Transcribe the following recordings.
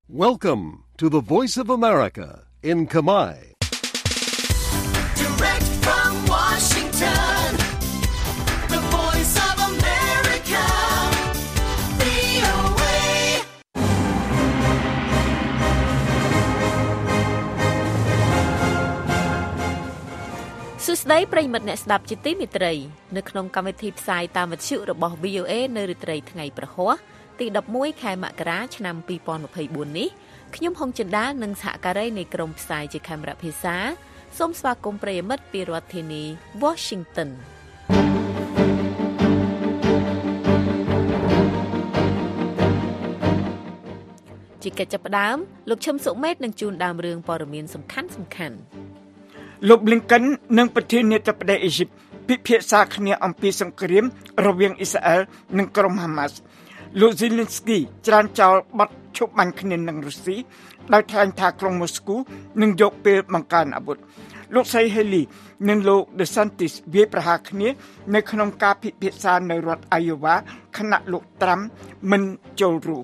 Welcome to the Voice of America in Khmer. Direct from Washington, the Voice of America, VOA. សួស្តីប្រិយមិត្តអ្នកស្ដាប់ជាទីមេត្រីនៅក្នុងកម្មវិធីផ្សាយតាមវិទ្យុរបស់ VOA នៅរាត្រីថ្ងៃប្រហ័សទី11ខែមករាឆ្នាំ2024នេះខ្ញុំហុងចិន្តានិងសហការីនៃក្រុមផ្សាយជាខេមរៈភាសាសូមស្វាគមន៍ប្រិយមិត្តពីរដ្ឋធានី Washington ជាកិច្ចចាប់ផ្ដើមលោកឈឹមសុមេតនឹងជូនដើមរឿងព័ត៌មានសំខាន់ៗលោក Blinken និងប្រធានាធិបតីអ៊ីជីបពិភាក្សាគ្នាអំពីសង្គ្រាមរវាងអ៊ីស្រាអែលនិងក្រុមហាម៉ាស់លោក Zelensky ច្រានចោលបទឈប់បាញ់គ្នានឹងរុស្ស៊ីដោយថ្លែងថាក្រុងម៉ូស្គូនឹងយកពេលបង្កើនអាវុធលោកស្រី Haley និងលោក DeSantis វាយប្រហារគ្នានៅក្នុងការពិភាក្សានៅរដ្ឋ Iowa ខណៈលោក Trump មិនចូលរួម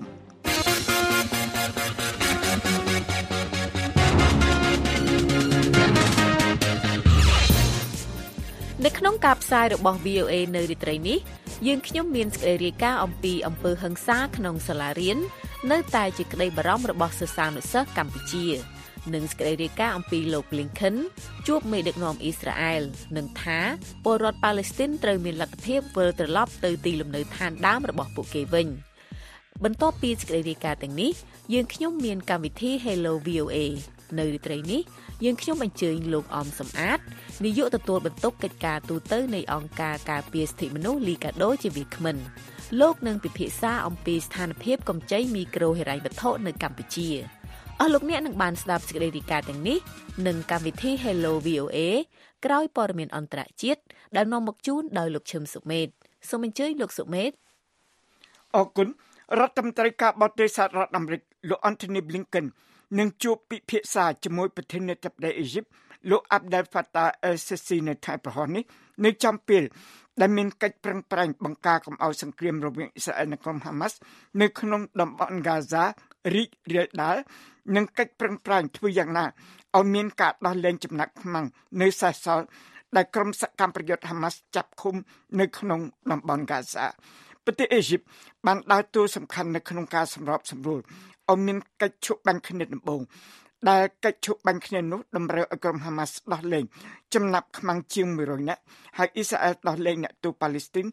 នៅក្នុងការផ្សាយរបស់ VOA នៅរាត្រីនេះយើងខ្ញុំមានសេចក្តីរាយការណ៍អំពីអំពើហិង្សាក្នុងសាលារៀននៅតែជាក្តីបារម្ភរបស់សិស្សានុសិស្សកម្ពុជានិងសេចក្តីរាយការណ៍អំពីលោក Blinken ជួបមេដឹកនាំអ៊ីស្រាអែលនិងថាពលរដ្ឋប៉ាឡេស្ទីនត្រូវមានលទ្ធភាពវិលត្រឡប់ទៅទីលំនៅឋានដើមរបស់ពួកគេវិញបន្ទាប់ពីសេចក្តីរាយការណ៍ទាំងនេះយើងខ្ញុំមានកម្មវិធី Hello VOA នៅរាត្រីនេះយើងខ្ញុំអញ្ជើញលោកអមសំអាតនាយកទទួលបន្ទុកកិច្ចការទូតនៃអង្គការការពារសិទ្ធិមនុស្សលីកាដូជាវាគ្មិនលោកនឹងពិភាក្សាអំពីស្ថានភាពកម្ចីមីក្រូហិរញ្ញវត្ថុនៅកម្ពុជាអស់លោកអ្នកនឹងបានស្ដាប់សេចក្តីរាយការណ៍ទាំងនេះនិងកម្មវិធី Hello VOA ក្រោយព័ត៌មានអន្តរជាតិដែលនាំមកជូនដោយលោកឈឹមសុមេតសូមអញ្ជើញលោកសុមេតអរគុណរដ្ឋមន្ត្រីការបរទេសសហរដ្ឋអាមេរិកលោក Anthony Blinken នឹងជួបពិភាក្សាជាមួយប្រធានាធិបតីអ៊ីជីបលោក Abdel Fattah el-Sisi នៅថ្ងៃប្រហ័សនេះនៅចំពេលដែលមានកិច្ចប្រឹងប្រែងបង្ការកុំឲ្យសង្គ្រាមរវាងអ៊ីស្រាអែលនិងក្រុមហាម៉ាស់នៅក្នុងតំបន់ហ្គាហ្សារីករាលដាលនិងកិច្ចប្រឹងប្រែងធ្វើយ៉ាងណាឲ្យមានការដោះលែងចំណាប់ខ្មាំងនៅសេសសល់ដែលក្រុមសកម្មប្រយុទ្ធហាម៉ាស់ចាប់ឃុំនៅក្នុងតំបន់ហ្គាហ្សាប្រទេសអ៊ីជីបបានដើរតួសំខាន់នៅក្នុងការសម្របសម្រួលឲ្យមានកិច្ចឈប់បាញ់គ្នាដំបូងដែលកិច្ចឈប់បាញ់គ្នានោះតម្រូវឲ្យក្រុមហាម៉ាស់ដោះលែងចំណាប់ខ្មាំងជាង100នាក់ហើយអ៊ីស្រាអែលដោះលែងអ្នកទោសប៉ាឡេស្ទីន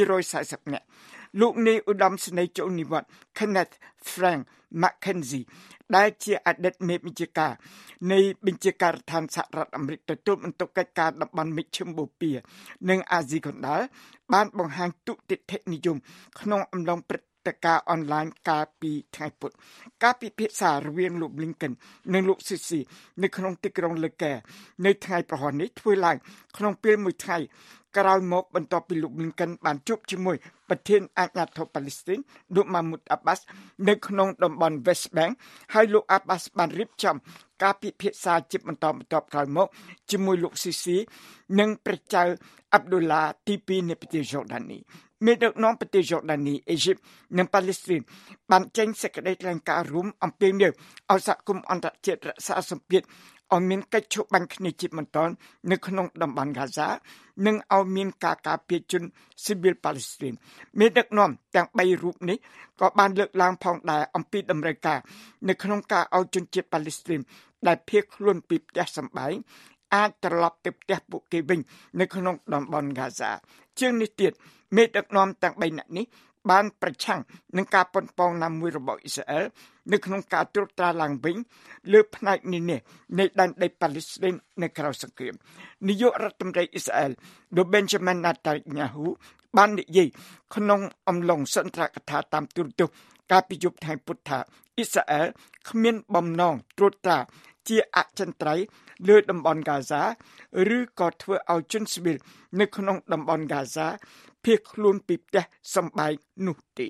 240នាក់លោកនាយឧត្តមសេនីយ៍ចូលនិវត្តន៍ Kenneth Frank McKenzie ដែលជាអតីតមេបញ្ជាការនៃបញ្ជាការដ្ឋានសហរដ្ឋអាមេរិកទទួលបន្ទុកកិច្ចការតំបន់មជ្ឈិមបូព៌ានិងអាស៊ីកណ្ដាលបានបង្ហាញទុតិធិនិយមក្នុងអំឡុងព្រឹត្តិការណ៍អនឡាញកាលពីថ្ងៃពុធការពិភាក្សារវាងលោក Blinken និងលោក Sisi នៅក្នុងទីក្រុងលើកែនៅថ្ងៃប្រហ័សនេះធ្វើឡើងក្នុងពេលមួយថ្ងៃក្រោយមកបន្ទាប់ពីលោក Blinken បានជួបជាមួយប្រធានអាជ្ញាធរប៉ាឡេស្ទីនលោក Mahmoud Abbas នៅក្នុងតំបន់ West Bank ហើយលោក Abbas បានរៀបចំការពិភាក្សាជាបន្តបន្ទាប់ក្រោយមកជាមួយលោក Sisi និងព្រះចៅ Abdullah ទី2នៃប្រទេសយ៉ូដានីមេដឹកនាំប្រទេសយ៉ូដានីអ៊ីជីបនិងប៉ាឡេស្ទីនបានចេញសេចក្តីថ្លែងការណ៍រួមអំពាវនាវឲ្យសហគមន៍អន្តរជាតិរក្សាសម្ពាធឲ្យមានកិច្ចឈប់បាញ់គ្នាជាបន្តនៅក្នុងតំបន់ហ្គាហ្សានិងឲ្យមានការការពារជនស៊ីវិលប៉ាឡេស្ទីនមេដឹកនាំទាំង3រូបនេះក៏បានលើកឡើងផងដែរអំពីតម្រូវការនៅក្នុងការឲ្យជនជាតិប៉ាឡេស្ទីនដែលភៀសខ្លួនពីផ្ទះសម្បែងអាចត្រឡប់ទៅផ្ទះពួកគេវិញនៅក្នុងតំបន់ហ្គាហ្សាជាងនេះទៀតមេដឹកនាំទាំង3នាក់នេះបានប្រឆាំងនឹងការប៉ុនប៉ងណាមួយរបស់អ៊ីស្រាអែលនៅក្នុងការត្រួតត្រាឡើងវិញលើផ្នែកនេះនៃដែនដីប៉ាឡេស្ទីននៅក្រៅសង្គ្រាមនាយករដ្ឋមន្ត្រីអ៊ីស្រាអែលលោក Benjamin Netanyahu បាននិយាយក្នុងអំឡុងសន្ទរកថាតាមទូរទស្សន៍កាលពីយប់ថ្ងៃពុធថាអ៊ីស្រាអែលគ្មានបំណងត្រួតត្រាជាអចិន្ត្រៃយ៍លើតំបន់ហ្គាហ្សាឬក៏ធ្វើឲ្យជនស៊ីវិលនៅក្នុងតំបន់ហ្គាហ្សាភៀសខ្លួនពីផ្ទះសម្បែងនោះទេ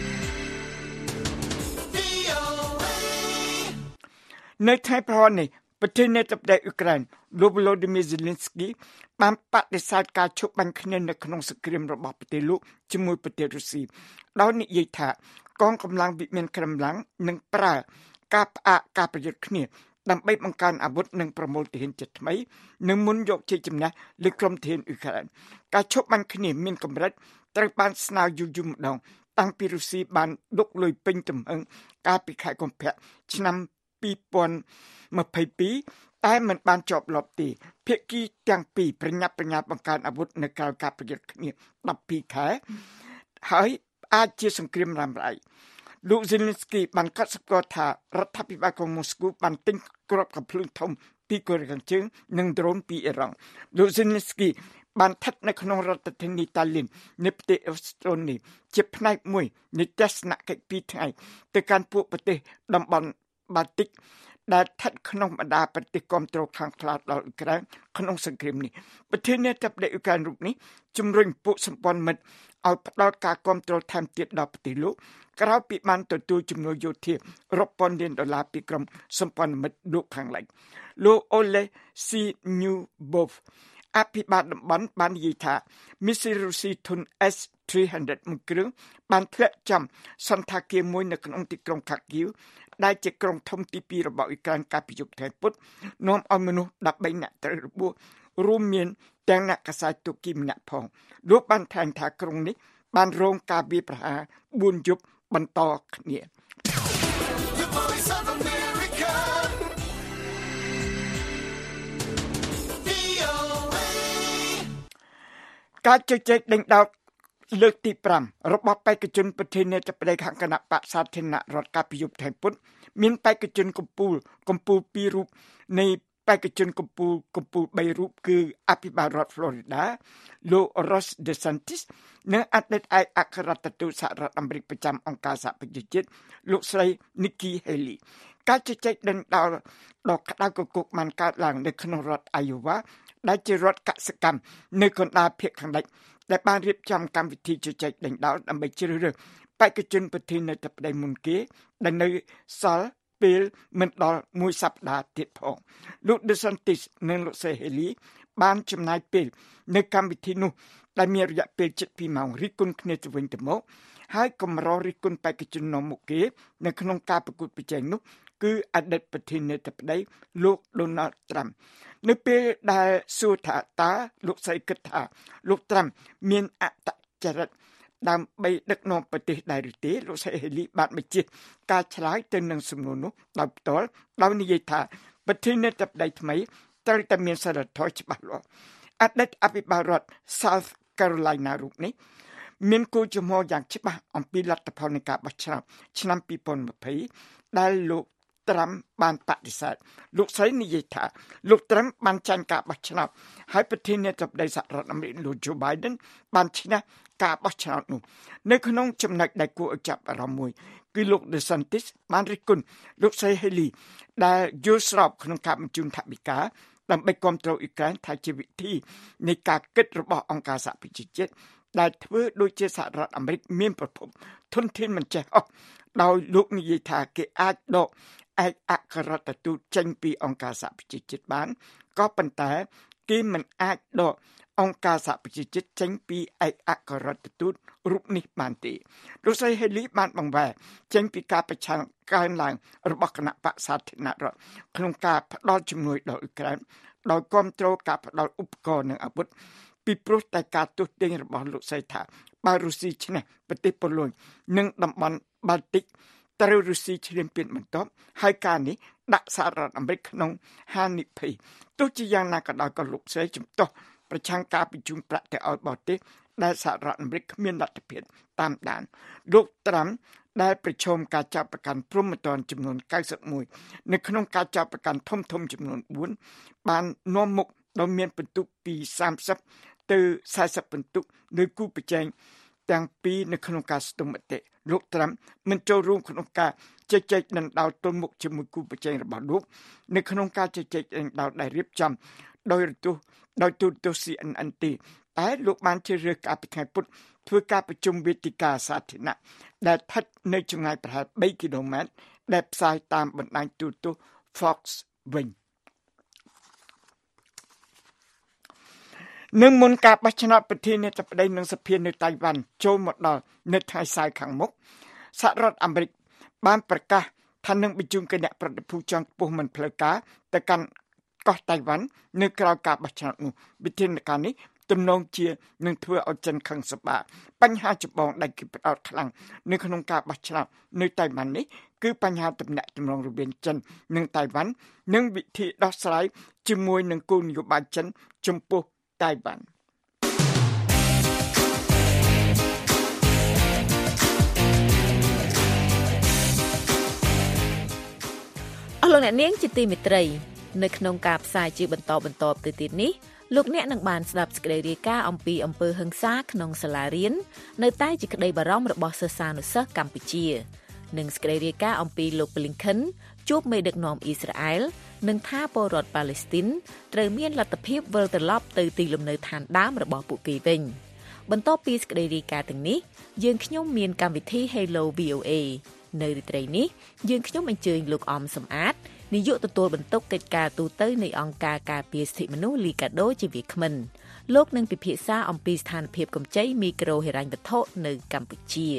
នៅថ្ងៃប្រហ័សនេះប្រធានាធិបតីអ៊ុក្រែនលោក Volodymyr Zelensky បានបដិសេធការឈប់បាញ់គ្នានៅក្នុងសង្គ្រាមរបស់ប្រទេសលោកជាមួយប្រទេសរុស្ស៊ីដោយនិយាយថាកងកម្លាំងវិមានក្រំឡាំងនឹងប្រើការផ្អាកការប្រយុទ្ធគ្នាដើម្បីបង្កើនអាវុធនិងប្រមូលទាហានជាថ្មីនិងមុនយកជ័យជំនះលើក្រុមទាហានអ៊ុក្រែនការឈប់បាញ់គ្នាមានកម្រិតត្រូវបានស្នើយូរម្ដងតាំងពីរុស្ស៊ីបានដុកលុយពេញទំហឹងកាលពីខែកុម្ភៈឆ្នាំ2022តែមិនបានជាប់លាប់ទេភាគីទាំងពីរប្រញាប់ប្រញាល់បង្កើនអាវុធនៅក្រៅការប្រយុទ្ធគ្នា12ខែហើយអាចជាសង្គ្រាមរ៉ាំរ៉ៃលោក Zelensky បានកត់សម្គាល់ថារដ្ឋាភិបាលក្រុងម៉ូស្គូបានទិញគ្រាប់កាំភ្លើងធំពីកូរ៉េខាងជើងនិងដ្រូនពីអ៊ីរ៉ង់លោក Zelensky បានស្ថិតនៅក្នុងរដ្ឋធានីតាលីននៃប្រទេសអេស្តូនីជាផ្នែកមួយនៃទស្សនកិច្ច2ថ្ងៃទៅកាន់ពួកប្រទេសតំបន់បាល់ទិកដែលស្ថិតក្នុងបណ្ដាប្រទេសគាំទ្រខាងខ្លាដល់អ៊ុក្រែនក្នុងសង្គ្រាមនេះប្រធានាធិបតីអ៊ុក្រែនរូបនេះជំរុញពួកសម្ព័ន្ធមិត្តឲ្យផ្ដល់ការគាំទ្រថែមទៀតដល់ប្រទេសលោកក្រោយពីបានទទួលជំនួយយោធារាប់ពាន់លានដុល្លារពីក្រុមសម្ព័ន្ធមិត្តលោកខាងលិចលោកអូលេស៊ីញូបូវអភិបាលតំបន់បាននិយាយថាមីស៊ីរុស្ស៊ីធុន S-300 មួយគ្រឿងបានធ្លាក់ចំសន្តាគារមួយនៅក្នុងទីក្រុងខាគីវដែលជាក្រុងធំទី2របស់អ៊ុក្រែនកាលពីយប់ថ្ងៃពុធនាំឲ្យមនុស្ស13នាក់ត្រូវរបួសរួមមានទាំងអ្នកកាសែតទូគីម្នាក់ផងលោកបានថ្លែងថាក្រុងនេះបានរងការវាយប្រហារ4យប់បន្តគ្នា The Voice of America. VOA. ការជជែកដេញដោលលើកទី5របស់បេក្ខជនប្រធានាធិបតីខាងគណៈបក្សសាធារណរដ្ឋកាលពីយប់ថ្ងៃពុធមានបេក្ខជនកំពូល2រូបនៃបេក្ខជនកំពូល3រូបគឺអភិបាលរដ្ឋ Florida លោក Ron DeSantis និងអតីតឯកអគ្គរដ្ឋទូតសហរដ្ឋអាមេរិកប្រចាំអង្គការសហប្រជាជាតិលោកស្រី Nikki Haley ការជជែកដេញដោលដ៏ក្តៅគគុកបានកើតឡើងនៅក្នុងរដ្ឋ Iowa ដែលជារដ្ឋកសិកម្មនៅកណ្ដាលភាគខាងលិចដែលបានរៀបចំកម្មវិធីជជែកដេញដោលដើម្បីជ្រើសរើសបេក្ខជនប្រធានាធិបតីមុនគេដែលនៅសល់ពេលមិនដល់មួយសប្តាហ៍ទៀតផងលោក DeSantis និងលោក Haley បានចំណាយពេលនៅកម្មវិធីនោះដែលមានរយៈពេលជិត2ម៉ោងរិះគន់គ្នាទៅវិញទៅមកហើយកម្ររិះគន់បេក្ខជននាំមុខគេនៅក្នុងការប្រកួតប្រជែងនោះគឺអតីតប្រធានាធិបតីលោក Donald Trump នៅពេលដែលសួរថាតើលោកស្រីគិតថាលោក Trump មានអត្តចរិតដើម្បីដឹកនាំប្រទេសដែរឬទេលោកស្រី Haley បានបញ្ជាការឆ្លើយទៅនឹងសំណួរនោះដោយផ្ទាល់ដោយនិយាយថាប្រធានាធិបតីថ្មីត្រូវតែមានសីលធម៌ច្បាស់លាស់អតីតអភិបាលរដ្ឋ South Carolina រូបនេះមានគោលជំហរយ៉ាងច្បាស់អំពីលទ្ធផលនៃការបោះឆ្នោតឆ្នាំ2020ដែលលោកត្រាំបានបដិសេធលោកស្រីនិយាយថាលោកត្រាំបានចាញ់ការបោះឆ្នោតហើយប្រធានាធិបតីសហរដ្ឋអាមេរិកលោក Joe Biden បានឈ្នះការបោះឆ្នោតនោះនៅក្នុងចំណុចដែលគួរឲ្យចាប់អារម្មណ៍មួយគឺលោក DeSantis បានរិះគន់លោកស្រី Haley ដែលយល់ស្របក្នុងការបញ្ជូនថវិកាដើម្បីគាំទ្រអ៊ុក្រែនថាជាវិធីនៃការគិតរបស់អង្គការសហប្រជាជាតិដែលធ្វើដូចជាសហរដ្ឋអាមេរិកមានប្រភពធនធានមិនចេះអស់ដោយលោកនិយាយថាគេអាចដកឯកអគ្គរដ្ឋទូតចេញពីអង្គការសហប្រជាជាតិបានក៏ប៉ុន្តែគេមិនអាចដកអង្គការសហប្រជាជាតិចេញពីឯកអគ្គរដ្ឋទូតរូបនេះបានទេលោកស្រី Haley បានបង្វែរចេញពីការប្រឆាំងកើនឡើងរបស់គណៈបក្សសាធារណរដ្ឋក្នុងការផ្ដល់ជំនួយដល់អ៊ុក្រែនដោយគាំទ្រការផ្ដល់ឧបករណ៍និងអាវុធពីព្រោះតែការទស្សន៍ទាញរបស់លោកស្រីថាបើរុស្ស៊ីឈ្នះប្រទេសប៉ូឡូញនិងតំបន់បាល់ទិកត្រូវរុស្ស៊ីឈ្លានពានបន្ទាប់ហើយការនេះដាក់សហរដ្ឋអាមេរិកក្នុងហានិភ័យទោះជាយ៉ាងណាក៏ដោយក៏លោកស្រីជំទាស់ប្រឆាំងការបញ្ជូនប្រាក់ទៅឲ្យបរទេសដែលសហរដ្ឋអាមេរិកគ្មានលទ្ធភាពតាមដានលោកត្រាំដែលប្រឈមការចាប់ប្រកាន់ព្រហ្មទណ្ឌចំនួន91នៅក្នុងការចាប់ប្រកាន់ធំចំនួន4បាននាំមុខដោយមានពិន្ទុពី30ទៅ40ពិន្ទុលើគូប្រជែងទាំងពីរនៅក្នុងការស្ទង់មតិលោកត្រាំមិនចូលរួមក្នុងការជជែកដណ្ដើមទល់មុខជាមួយគូប្រជែងរបស់លោកនៅក្នុងការជជែកដណ្ដើមដែលរៀបចំដោយទូរទស្សន៍ CNN តែលោកបានជ្រើសរើសការពីថ្ងៃពុធធ្វើការប្រជុំវេទិកាសាធារណៈដែលស្ថិតនៅចម្ងាយប្រហែល3គីឡូម៉ែត្រដែលផ្សាយតាមបណ្ដាញទូរទស្សន៍ Fox វិញនឹងមុនការបោះឆ្នោតប្រធានាធិបតីនិងសភានៅតៃវ៉ាន់ចូលមកដល់នៅថ្ងៃសៅរ៍ខាងមុខសហរដ្ឋអាមេរិកបានប្រកាសថានឹងបញ្ជូនគណៈប្រតិភូជាន់ខ្ពស់មិនផ្លូវការទៅកាន់កោះតៃវ៉ាន់នៅក្រៅការបោះឆ្នោតនោះវិធានការនេះទំនងជានឹងធ្វើឲ្យចិនខឹងសម្បាបញ្ហាចម្បងដែលគេផ្ដោតខ្លាំងនៅក្នុងការបោះឆ្នោតនៅតៃវ៉ាន់នេះគឺបញ្ហាទំនាក់ទំនងរវាងចិននិងតៃវ៉ាន់និងវិធីដោះស្រាយជាមួយនឹងគោលនយោបាយចិនចំពោះតៃវ៉ាន់អស់លោកអ្នកនាងជាទីមេត្រីនៅក្នុងការផ្សាយជាបន្តទៅទៀតនេះលោកអ្នកនឹងបានស្ដាប់សេចក្តីរាយការណ៍អំពីអំពើហិង្សាក្នុងសាលារៀននៅតែជាក្តីបារម្ភរបស់សិស្សានុសិស្សកម្ពុជានិងសេចក្តីរាយការណ៍អំពីលោក Blinken ជួបមេដឹកនាំអ៊ីស្រាអែលនិងថាពលរដ្ឋប៉ាឡេស្ទីនត្រូវមានលទ្ធភាពវិលត្រឡប់ទៅទីលំនៅឋានដើមរបស់ពួកគេវិញបន្ទាប់ពីសេចក្តីរាយការណ៍ទាំងនេះយើងខ្ញុំមានកម្មវិធី Hello VOA នៅរាត្រីនេះយើងខ្ញុំអញ្ជើញលោកអំសំអាតនាយកទទួលបន្ទុកកិច្ចការទូតនៃអង្គការការពារសិទ្ធិមនុស្សលីកាដូជាវាគ្មិនលោកនឹងពិភាក្សាអំពីស្ថានភាពកម្ចីមីក្រូហិរញ្ញវត្ថុនៅកម្ពុជា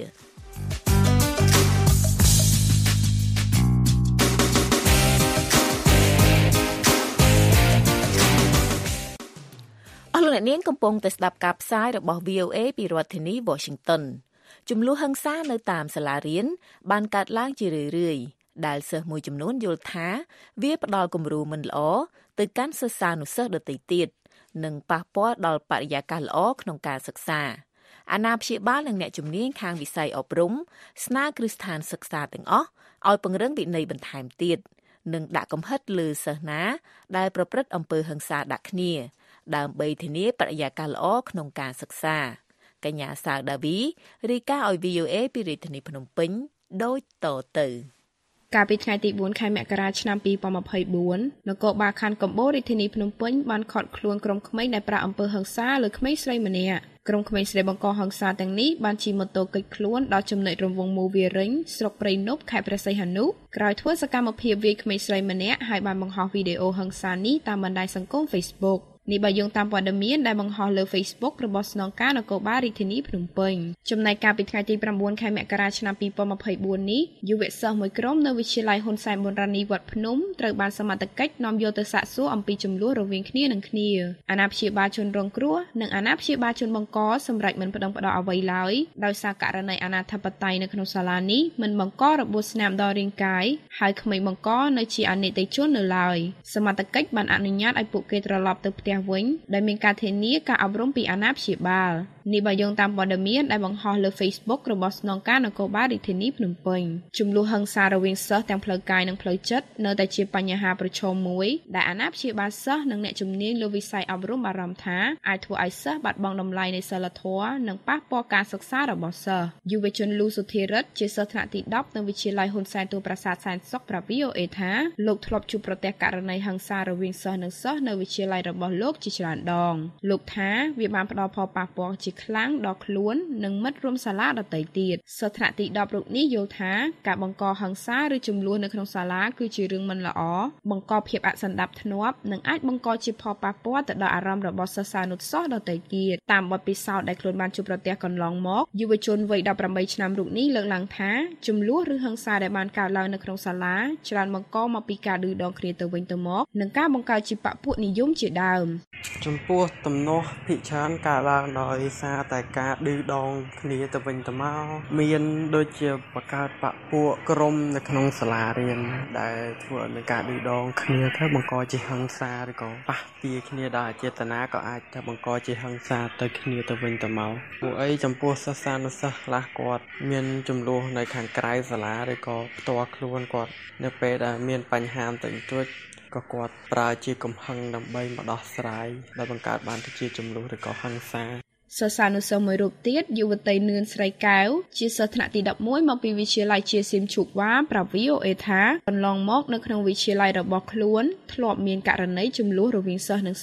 អស់លោកអ្នកនាងកំពុងតែស្ដាប់ការផ្សាយរបស់ VOA ពីរដ្ឋធានី Washington ចំនួនហិង្សានៅតាមសាលារៀនបានកើតឡើងជារឿយៗដែលសិស្សមួយចំនួនយល់ថាវាផ្ដល់គំរូមិនល្អទៅកាន់សិស្សានុសិស្សដទៃទៀតនិងប៉ះពាល់ដល់បរិយាកាសល្អក្នុងការសិក្សាអាណាព្យាបាលនិងអ្នកជំនាញខាងវិស័យអប់រំស្នើគ្រឹះស្ថានសិក្សាទាំងអស់ឲ្យពង្រឹងវិន័យបន្ថែមទៀតនិងដាក់កំហិតលើសិស្សណាដែលប្រព្រឹត្តអំពើហិង្សាដាក់គ្នាដើម្បីធានាបរិយាកាសល្អក្នុងការសិក្សាកញ្ញាសាវដាវីរាយការណ៍ឲ្យ VOA ពីរាជធានីភ្នំពេញដូចតទៅកាលពីថ្ងៃទី4ខែមករាឆ្នាំ2024នគរបាលខណ្ឌកំបូររាជធានីភ្នំពេញបានឃាត់ខ្លួនក្រុមក្មេងដែលប្រាអំពើហិង្សាលើក្មេងស្រីម្នាក់ក្រុមក្មេងស្រីបង្កហិង្សាទាំងនេះបានជិះម៉ូតូគេចខ្លួនដល់ចំណុចរង្វង់មូវារិញស្រុកព្រៃនប់ខេត្តព្រះសីហនុក្រោយធ្វើសកម្មភាពវាយក្មេងស្រីម្នាក់ហើយបានបង្ហោះវីដេអូហិង្សានេះតាមបណ្ដាញសង្គម Facebookនេះបើយោងតាមព័ត៌មានដែលបង្ហោះលើ Facebook របស់ស្នងការនគរបាលរាជធានីភ្នំពេញចំណែកកាលពីថ្ងៃទី9ខែមករាឆ្នាំ2024នេះយុវសិស្សមួយក្រុមនៅវិទ្យាល័យហ៊ុនសែនប៊ុនរ៉ានីវត្តភ្នំត្រូវបានសមត្ថកិច្ចនាំយកទៅសាកសួរអំពីចំនួនរវាងគ្នានឹងគ្នាអាណាព្យាបាលជនរងគ្រោះនិងអាណាព្យាបាលជនបង្កសម្រាប់មិនប្តឹងផ្តល់អ្វីឡើយដោយសារករណីអនាធិបតេយ្យនៅក្នុងសាលានេះមិនបង្ករបួសស្នាមដល់រាងកាយហើយក្មេងបង្កនៅជាអនិច្ចជននៅឡើយសមត្ថកិច្ចបានអនុញ្ញាតឲ្យពួកគេត្រឡប់ទៅផ្ទះវិញដែលមានការធានាការអប់រំពីអាណាព្យាបាលនេះបើយោងតាមព័ត៌មានដែលបង្ហោះលើ Facebook របស់ស្នងការនគរបាលរាជធានីភ្នំពេញចំនួនហិង្សារវាងសិស្សទាំងផ្លូវកាយនិងផ្លូវចិត្តនៅតែជាបញ្ហាប្រឈមមួយដែលអាណាព្យាបាលសិស្សនិងអ្នកជំនាញលើវិស័យអប់រំបារម្ភថាអាចធ្វើឲ្យសិស្សបាត់បង់តម្លៃនៃសីលធម៌និងប៉ះពាល់ការសិក្សារបស់សិស្សយុវជនលូសុធារិទ្ធជាសិស្សថ្នាក់ទី10នៅវិទ្យាល័យហ៊ុនសែនទួលប្រាសាទសែនសុខប្រាប់ VOA ថាលោកធ្លាប់ជួបប្រទះករណីហិង្សារវាងសិស្សនិងសិស្សនៅវិទ្យាល័យរបស់លោកជាច្រើនដងលោកថាវាបានផ្ដល់ផលប៉ះពាល់ជាខ្លាំងដល់ខ្លួននិងមិត្តរួមសាលាដទៃទៀតសិស្សថ្នាក់ទី10រូបនេះយល់ថាការបង្កហិង្សាឬជម្លោះនៅក្នុងសាលាគឺជារឿងមិនល្អបង្កភាពអសណ្ដាប់ធ្នាប់និងអាចបង្កជាផលប៉ះពាល់ទៅដល់អារម្មណ៍របស់សិស្សានុសិស្សដទៃទៀតតាមបទពិសោធន៍ដែលខ្លួនបានជួបប្រទះកន្លងមកយុវជនវ័យ18ឆ្នាំរូបនេះលើកឡើងថាជម្លោះឬហិង្សាដែលបានកើតឡើងនៅក្នុងសាលាច្រើនបង្កមកពីការឌឺដងគ្នាទៅវិញទៅមកនិងការបង្កើតជាបពុនិយមជាដើមចំពោះទំនាស់ភិកច្រើនកើតឡើងដោយសារតែការឌឺដងគ្នាទៅវិញទៅមកមានដូចជាបង្កើតបពុក្រុមនៅក្នុងសាលារៀនដែលធ្វើឲ្យមានការឌឺដងគ្នាទៅបង្កជាហិង្សាឬក៏ប៉ះទាគ្នាដោយអចេតនាក៏អាចទៅបង្កជាហិង្សាទៅគ្នាទៅវិញទៅមកពួកអីចំពោះសិស្សានុសិស្សខ្លះគាត់មានចំនួននៅខាងក្រៅសាលាឬក៏ផ្ទាល់ខ្លួនគាត់នៅពេលដែលមានបញ្ហាបន្តិចបន្តួចក៏គាត់ប្រើជាកំហឹងដើម្បីមកដោះស្រាយដែលបង្កើតបានទៅជាចំនួនឬក៏ហិង្សាសិស្សានុសិស្សមួយរូបទៀតយុវតីនឿនស្រីកែវជាសិស្សថ្នាក់ទី11មកពីវិទ្យាល័យជាសៀមឈូកវ៉ាប្រាប់ VOA ថាកន្លងមកនៅក្នុងវិទ្យាល័យរបស់ខ្លួនធ្លាប់មានករណីជម្លោះរវាងសិស្សនិងសិស្ស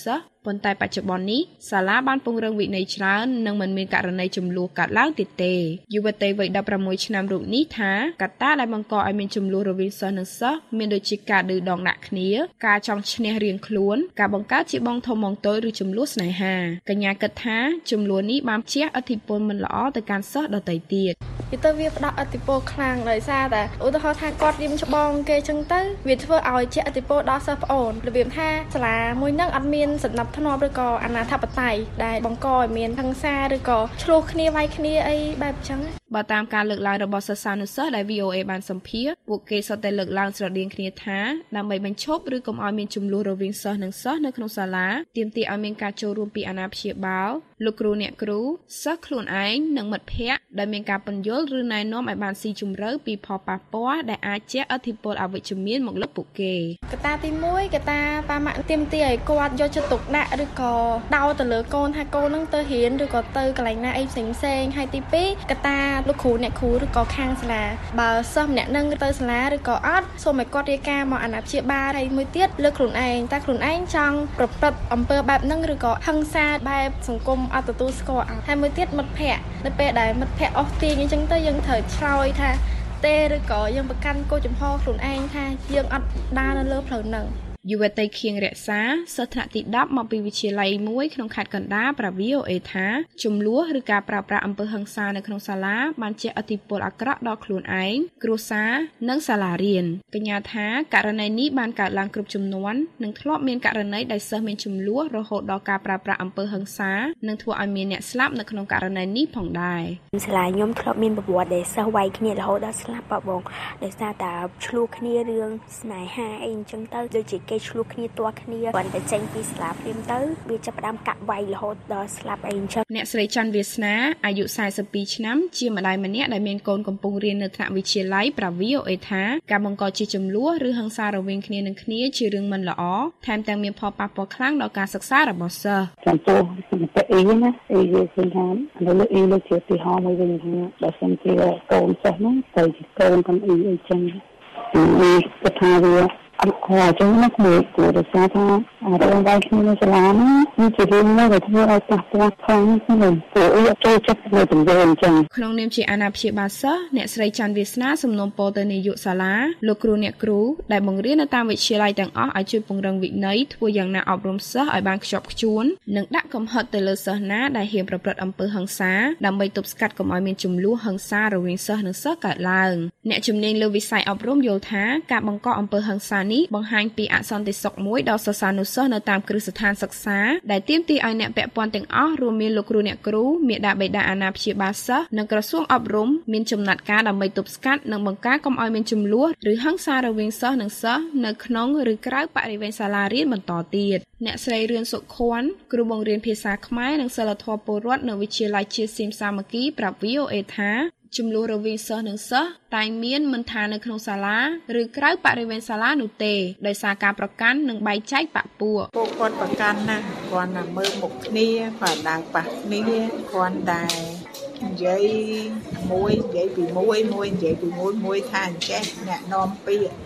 ប៉ុន្តែបច្ចុប្បន្ននេះសាលាបានពង្រឹងវិន័យច្រើននិងមិនមានករណីចំនួនកើតឡើងទៀតទេយុវតីវ័យ16ឆ្នាំរូបនេះថាកត្តាដែលបង្កឲ្យមានចំនួនរវាងសិស្សនិងសិស្សមានដូចជាការឌឺដងដាក់គ្នាការចង់ឈ្នះរៀងខ្លួនការបង្កើតជាបងធំបងតូចឬចំនួនស្នេហាកញ្ញាគិតថាចំនួននេះបានជះឥទ្ធិពលមិនល្អទៅកាន់សិស្សដទៃទៀតទៅវាផ្ដល់ឥទ្ធិពលខ្លាំងដោយសារតែឧទាហរណ៍ថាគាត់រៀនច្បងគេចឹងទៅវាធ្វើឲ្យជះឥទ្ធិពលដល់សិស្សប្អូនរបៀបថាសាលាមួយហ្នឹងអត់មានសណ្ដាប់ធ្នាប់ឬក៏អាណាធិបតេយ្យដែលបង្កឲ្យមានហិង្សាឬក៏ឆ្លោះគ្នាវាយគ្នាអីបែបចឹងបើតាមការលើកឡើងរបស់សិស្សានុសិស្សដែល VOA បានសម្ភាសន៍ពួកគេសុទ្ធតែលើកឡើងស្រដៀងគ្នាថាដើម្បីបញ្ឈប់ឬកុំឲ្យមានជម្លោះរវាងសិស្សនិងសិស្សនៅក្នុងសាលាទាមទារឲ្យមានការចូលរួមពីអាណាព្យាបាលលោកគ្រូអ្នកគ្រូសិស្សខ្លួនឯងនិងមិត្តភ័ក្តិដែលមានការពន្យល់ឬណែនាំឲ្យបានស៊ីជម្រៅពីផលប៉ះពាល់ដែលអាចជះឥទ្ធិពលអវិជ្ជមានមកលើពួកគេកត្តាទី1កត្តាប៉ាម៉ាក់ទាមទារឲ្យគាត់យកចិត្តទុកដាក់ឬក៏ដោតទៅលើកូនថាកូននឹងទៅរៀនឬក៏ទៅកន្លែងណាអីផ្សេងៗហើយទី2កត្តាលោកគ្រូអ្នកគ្រូឬក៏ខាងសាលាបើសិស្សម្នាក់នឹងទៅសាលាឬក៏អត់សូមឲ្យគាត់រាយការណ៍មកអាណាព្យាបាលហើយមួយទៀតលើកខ្លួនឯងតែខ្លួនឯងចង់ប្រព្រឹត្តអំពើបែបហ្នឹងឬក៏ហិង្សាបែបសង្គមអត់ទទួលស្គាល់ហើយមួយទៀតមិត្តភ័ក្តិនៅពេលដែលមិត្តភ័ក្តិអស់ទាញអញ្ចឹងទៅយើងត្រូវឆ្លើយថាទេឬក៏យើងប្រកាន់គោលចំហខ្លួនឯងថាយើងអត់ដើរនៅលើផ្លូវហ្នឹងយុវតីខៀងរក្សាសិស្សថ្នាក់ទី10មកពីវិទ្យាល័យមួយក្នុងខេត្តកណ្ដាលប្រាប់ VOA ថាជំលោះឬការប្រើប្រាស់អំពើហិង្សានៅក្នុងសាលាបានជះឥទ្ធិពលអាក្រក់ដល់ខ្លួនឯងគ្រួសារនិងសាលារៀនកញ្ញាថាករណីនេះបានកើតឡើងគ្រប់ចំនួននិងធ្លាប់មានករណីដែលសិស្សមានជំលោះរហូតដល់ការប្រើប្រាស់អំពើហិង្សានិងធ្វើឲ្យមានអ្នកស្លាប់នៅក្នុងករណីនេះផងដែរសាលាខ្ញុំធ្លាប់មានប្រវត្តិដែលសិស្សវាយគ្នារហូតដល់ស្លាប់បងដោយសារតែឆ្លោះគ្នារឿងស្នេហាអីអញ្ចឹងទៅដូចជាឆ្លោះគ្នាទាស់គ្នាគាត់តែចេញពីសាលាព្រាមទៅវាចាប់ផ្ដើមកាក់វាយរហូតដល់ស្លាប់អីអញ្ចឹងអ្នកស្រីច័ន្ទវាសនាអាយុ42ឆ្នាំជាម្ដាយម្នាក់ដែលមានកូនកំពុងរៀននៅថ្នាក់វិទ្យាល័យប្រាប់ VOA ថាការបង្កជាចំនួនឬហិង្សារវាងគ្នានឹងគ្នាជារឿងមិនល្អថែមទាំងមានផលប៉ះពាល់ខ្លាំងដល់ការសិក្សារបស់សិស្សចំពោះសមត្ថភាពអីណាអីវាឃើញថាលើអីលើជាទីហោមួយវិញថាបើសិនជាកូនសិស្សហ្នឹងទៅជាកូនកំអីអីចឹងពីគិតថាវាអត់ខ្វល់ចឹងណាគ្រូដោយសារថារឿងវាយគ្នានៅសាលានេះជារឿងមួយដែលធ្វើឲ្យប៉ះពាល់ខ្លាំងណាស់ព្រោះអីចូលចិត្តនៅទំនើបអញ្ចឹងក្នុងនាមជាអាណាព្យាបាលសិស្សអ្នកស្រីច័ន្ទវាសនាសំណូមពរទៅនាយកសាលាលោកគ្រូអ្នកគ្រូដែលបង្រៀននៅតាមវិទ្យាល័យទាំងអស់ឲ្យជួយពង្រឹងវិន័យធ្វើយ៉ាងណាអប់រំសិស្សឲ្យបានខ្ជាប់ខ្ជួននិងដាក់កំហិតទៅលើសិស្សណាដែលហ៊ានប្រព្រឹត្តអំពើហិង្សាដើម្បីទប់ស្កាត់កុំឲ្យមានជម្លោះហិង្សារវាងសិស្សនិងសិស្សកើតឡើងអ្នកជំនាញលើវិស័យអប់រំយល់ថាការបង្កអំពើហិង្សានេះបង្ហាញពីអសន្តិសុខមួយដល់សិស្សានុសិស្សនៅតាមគ្រឹះស្ថានសិក្សាដែលទាមទារឲ្យអ្នកពាក់ព័ន្ធទាំងអស់រួមមានលោកគ្រូអ្នកគ្រូមាតាបិតាអាណាព្យាបាលសិស្សនិងក្រសួងអប់រំមានចំណាត់ការដើម្បីទប់ស្កាត់និងបង្ការកុំឲ្យមានជម្លោះឬហិង្សារវាងសិស្សនិងសិស្សនៅក្នុងឬក្រៅបរិវេណសាលារៀនបន្តទៀតអ្នកស្រីរឿនសុខ័ណ្ឌគ្រូបង្រៀនភាសាខ្មែរនិងសិលធម៌ពលរដ្ឋនៅវិទ្យាល័យជាសៀមសាមគ្គីប្រាប់ VOA ថាចំនួនរវាងសិស្សនិងសិស្សតែមានមិនថានៅក្នុងសាលាឬក្រៅបរិវេណសាលានោះទេដោយសារការប្រកាន់និងបែកចែកបកពួកគាត់ប្រកាន់ណាស់គាត់ណាមើលមុខគ្នាគាត់ដើរប៉ះគ្នាគាត់តែនិយាយមួយនិយាយពីមួយនិយាយពីមួយថាអញ្ចេះអ្នកនាំពាក្យ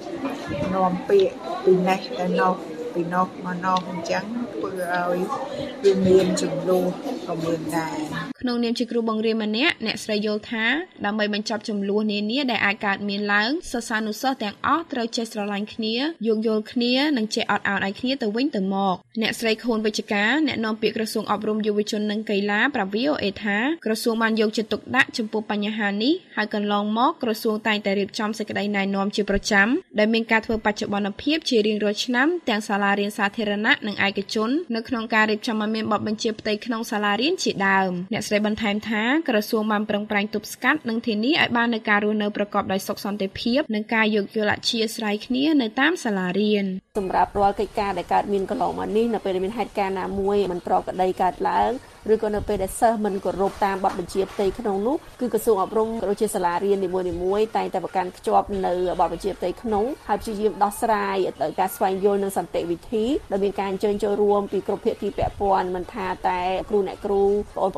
ពីនេះទៅនោះពីនោះមកនោះអញ្ចឹងធ្វើឲ្យវាមានចំនួនក៏មានដែរក្នុងនាមជាគ្រូបង្រៀនម្នាក់អ្នកស្រីយល់ថាដើម្បីបញ្ចប់ចំនួននានាដែលអាចកើតមានឡើងសិស្សានុសិស្សទាំងអស់ត្រូវចេះស្រឡាញ់គ្នាយោគយល់គ្នានិងចេះអត់ឱនឲ្យគ្នាទៅវិញទៅមកអ្នកស្រីខួនវិជ្ជការអ្នកនាំពាក្យក្រសួងអប់រំយុវជននិងកីឡាប្រាប់ VOA ថាក្រសួងបានយកចិត្តទុកដាក់ចំពោះបញ្ហានេះហើយកន្លងមកក្រសួងតែងតែរៀបចំសេចក្តីណែនាំជាប្រចាំដែលមានការធ្វើបច្ចុប្បន្នភាពជារៀងរាល់ឆ្នាំទាំងសាលារៀនសាធារណៈនិងឯកជននៅក្នុងការរៀបចំឲ្យមានបទបញ្ជាផ្ទៃក្នុងសាលារៀនជាដើមអ្នកស្រីបន្ថែមថាក្រសួងបានប្រឹងប្រែងទប់ស្កាត់និងធានាឲ្យបាននូវការរស់នៅប្រកបដោយសុខសន្តិភាពនិងការយោគយល់អធ្យាស្រ័យគ្នានៅតាមសាលារៀនសម្រាប់រាល់កិច្ចការដែលកើតមានកន្លងមកនេះនៅពេលដែលមានហេតុការណ៍ណាមួយមិនប្រក្រតីកើតឡើងឬក៏នៅពេលដែលសិស្សមិនគោរពតាមបទបញ្ជាផ្ទៃក្នុងនោះគឺក្រសួងអប់រំក៏ដូចជាសាលារៀននីមួយៗតែងតែប្រកាន់ខ្ជាប់នៅបទបញ្ជាផ្ទៃក្នុងហើយព្យាយាមដោះស្រាយដោយការស្វែងយល់និងសន្តិវិធីដោយមានការអញ្ជើញចូលរួមពីគ្រប់ភាគីពាក់ព័ន្ធមិនថាតែគ្រូអ្នកគ្រូបងប្អូនដែល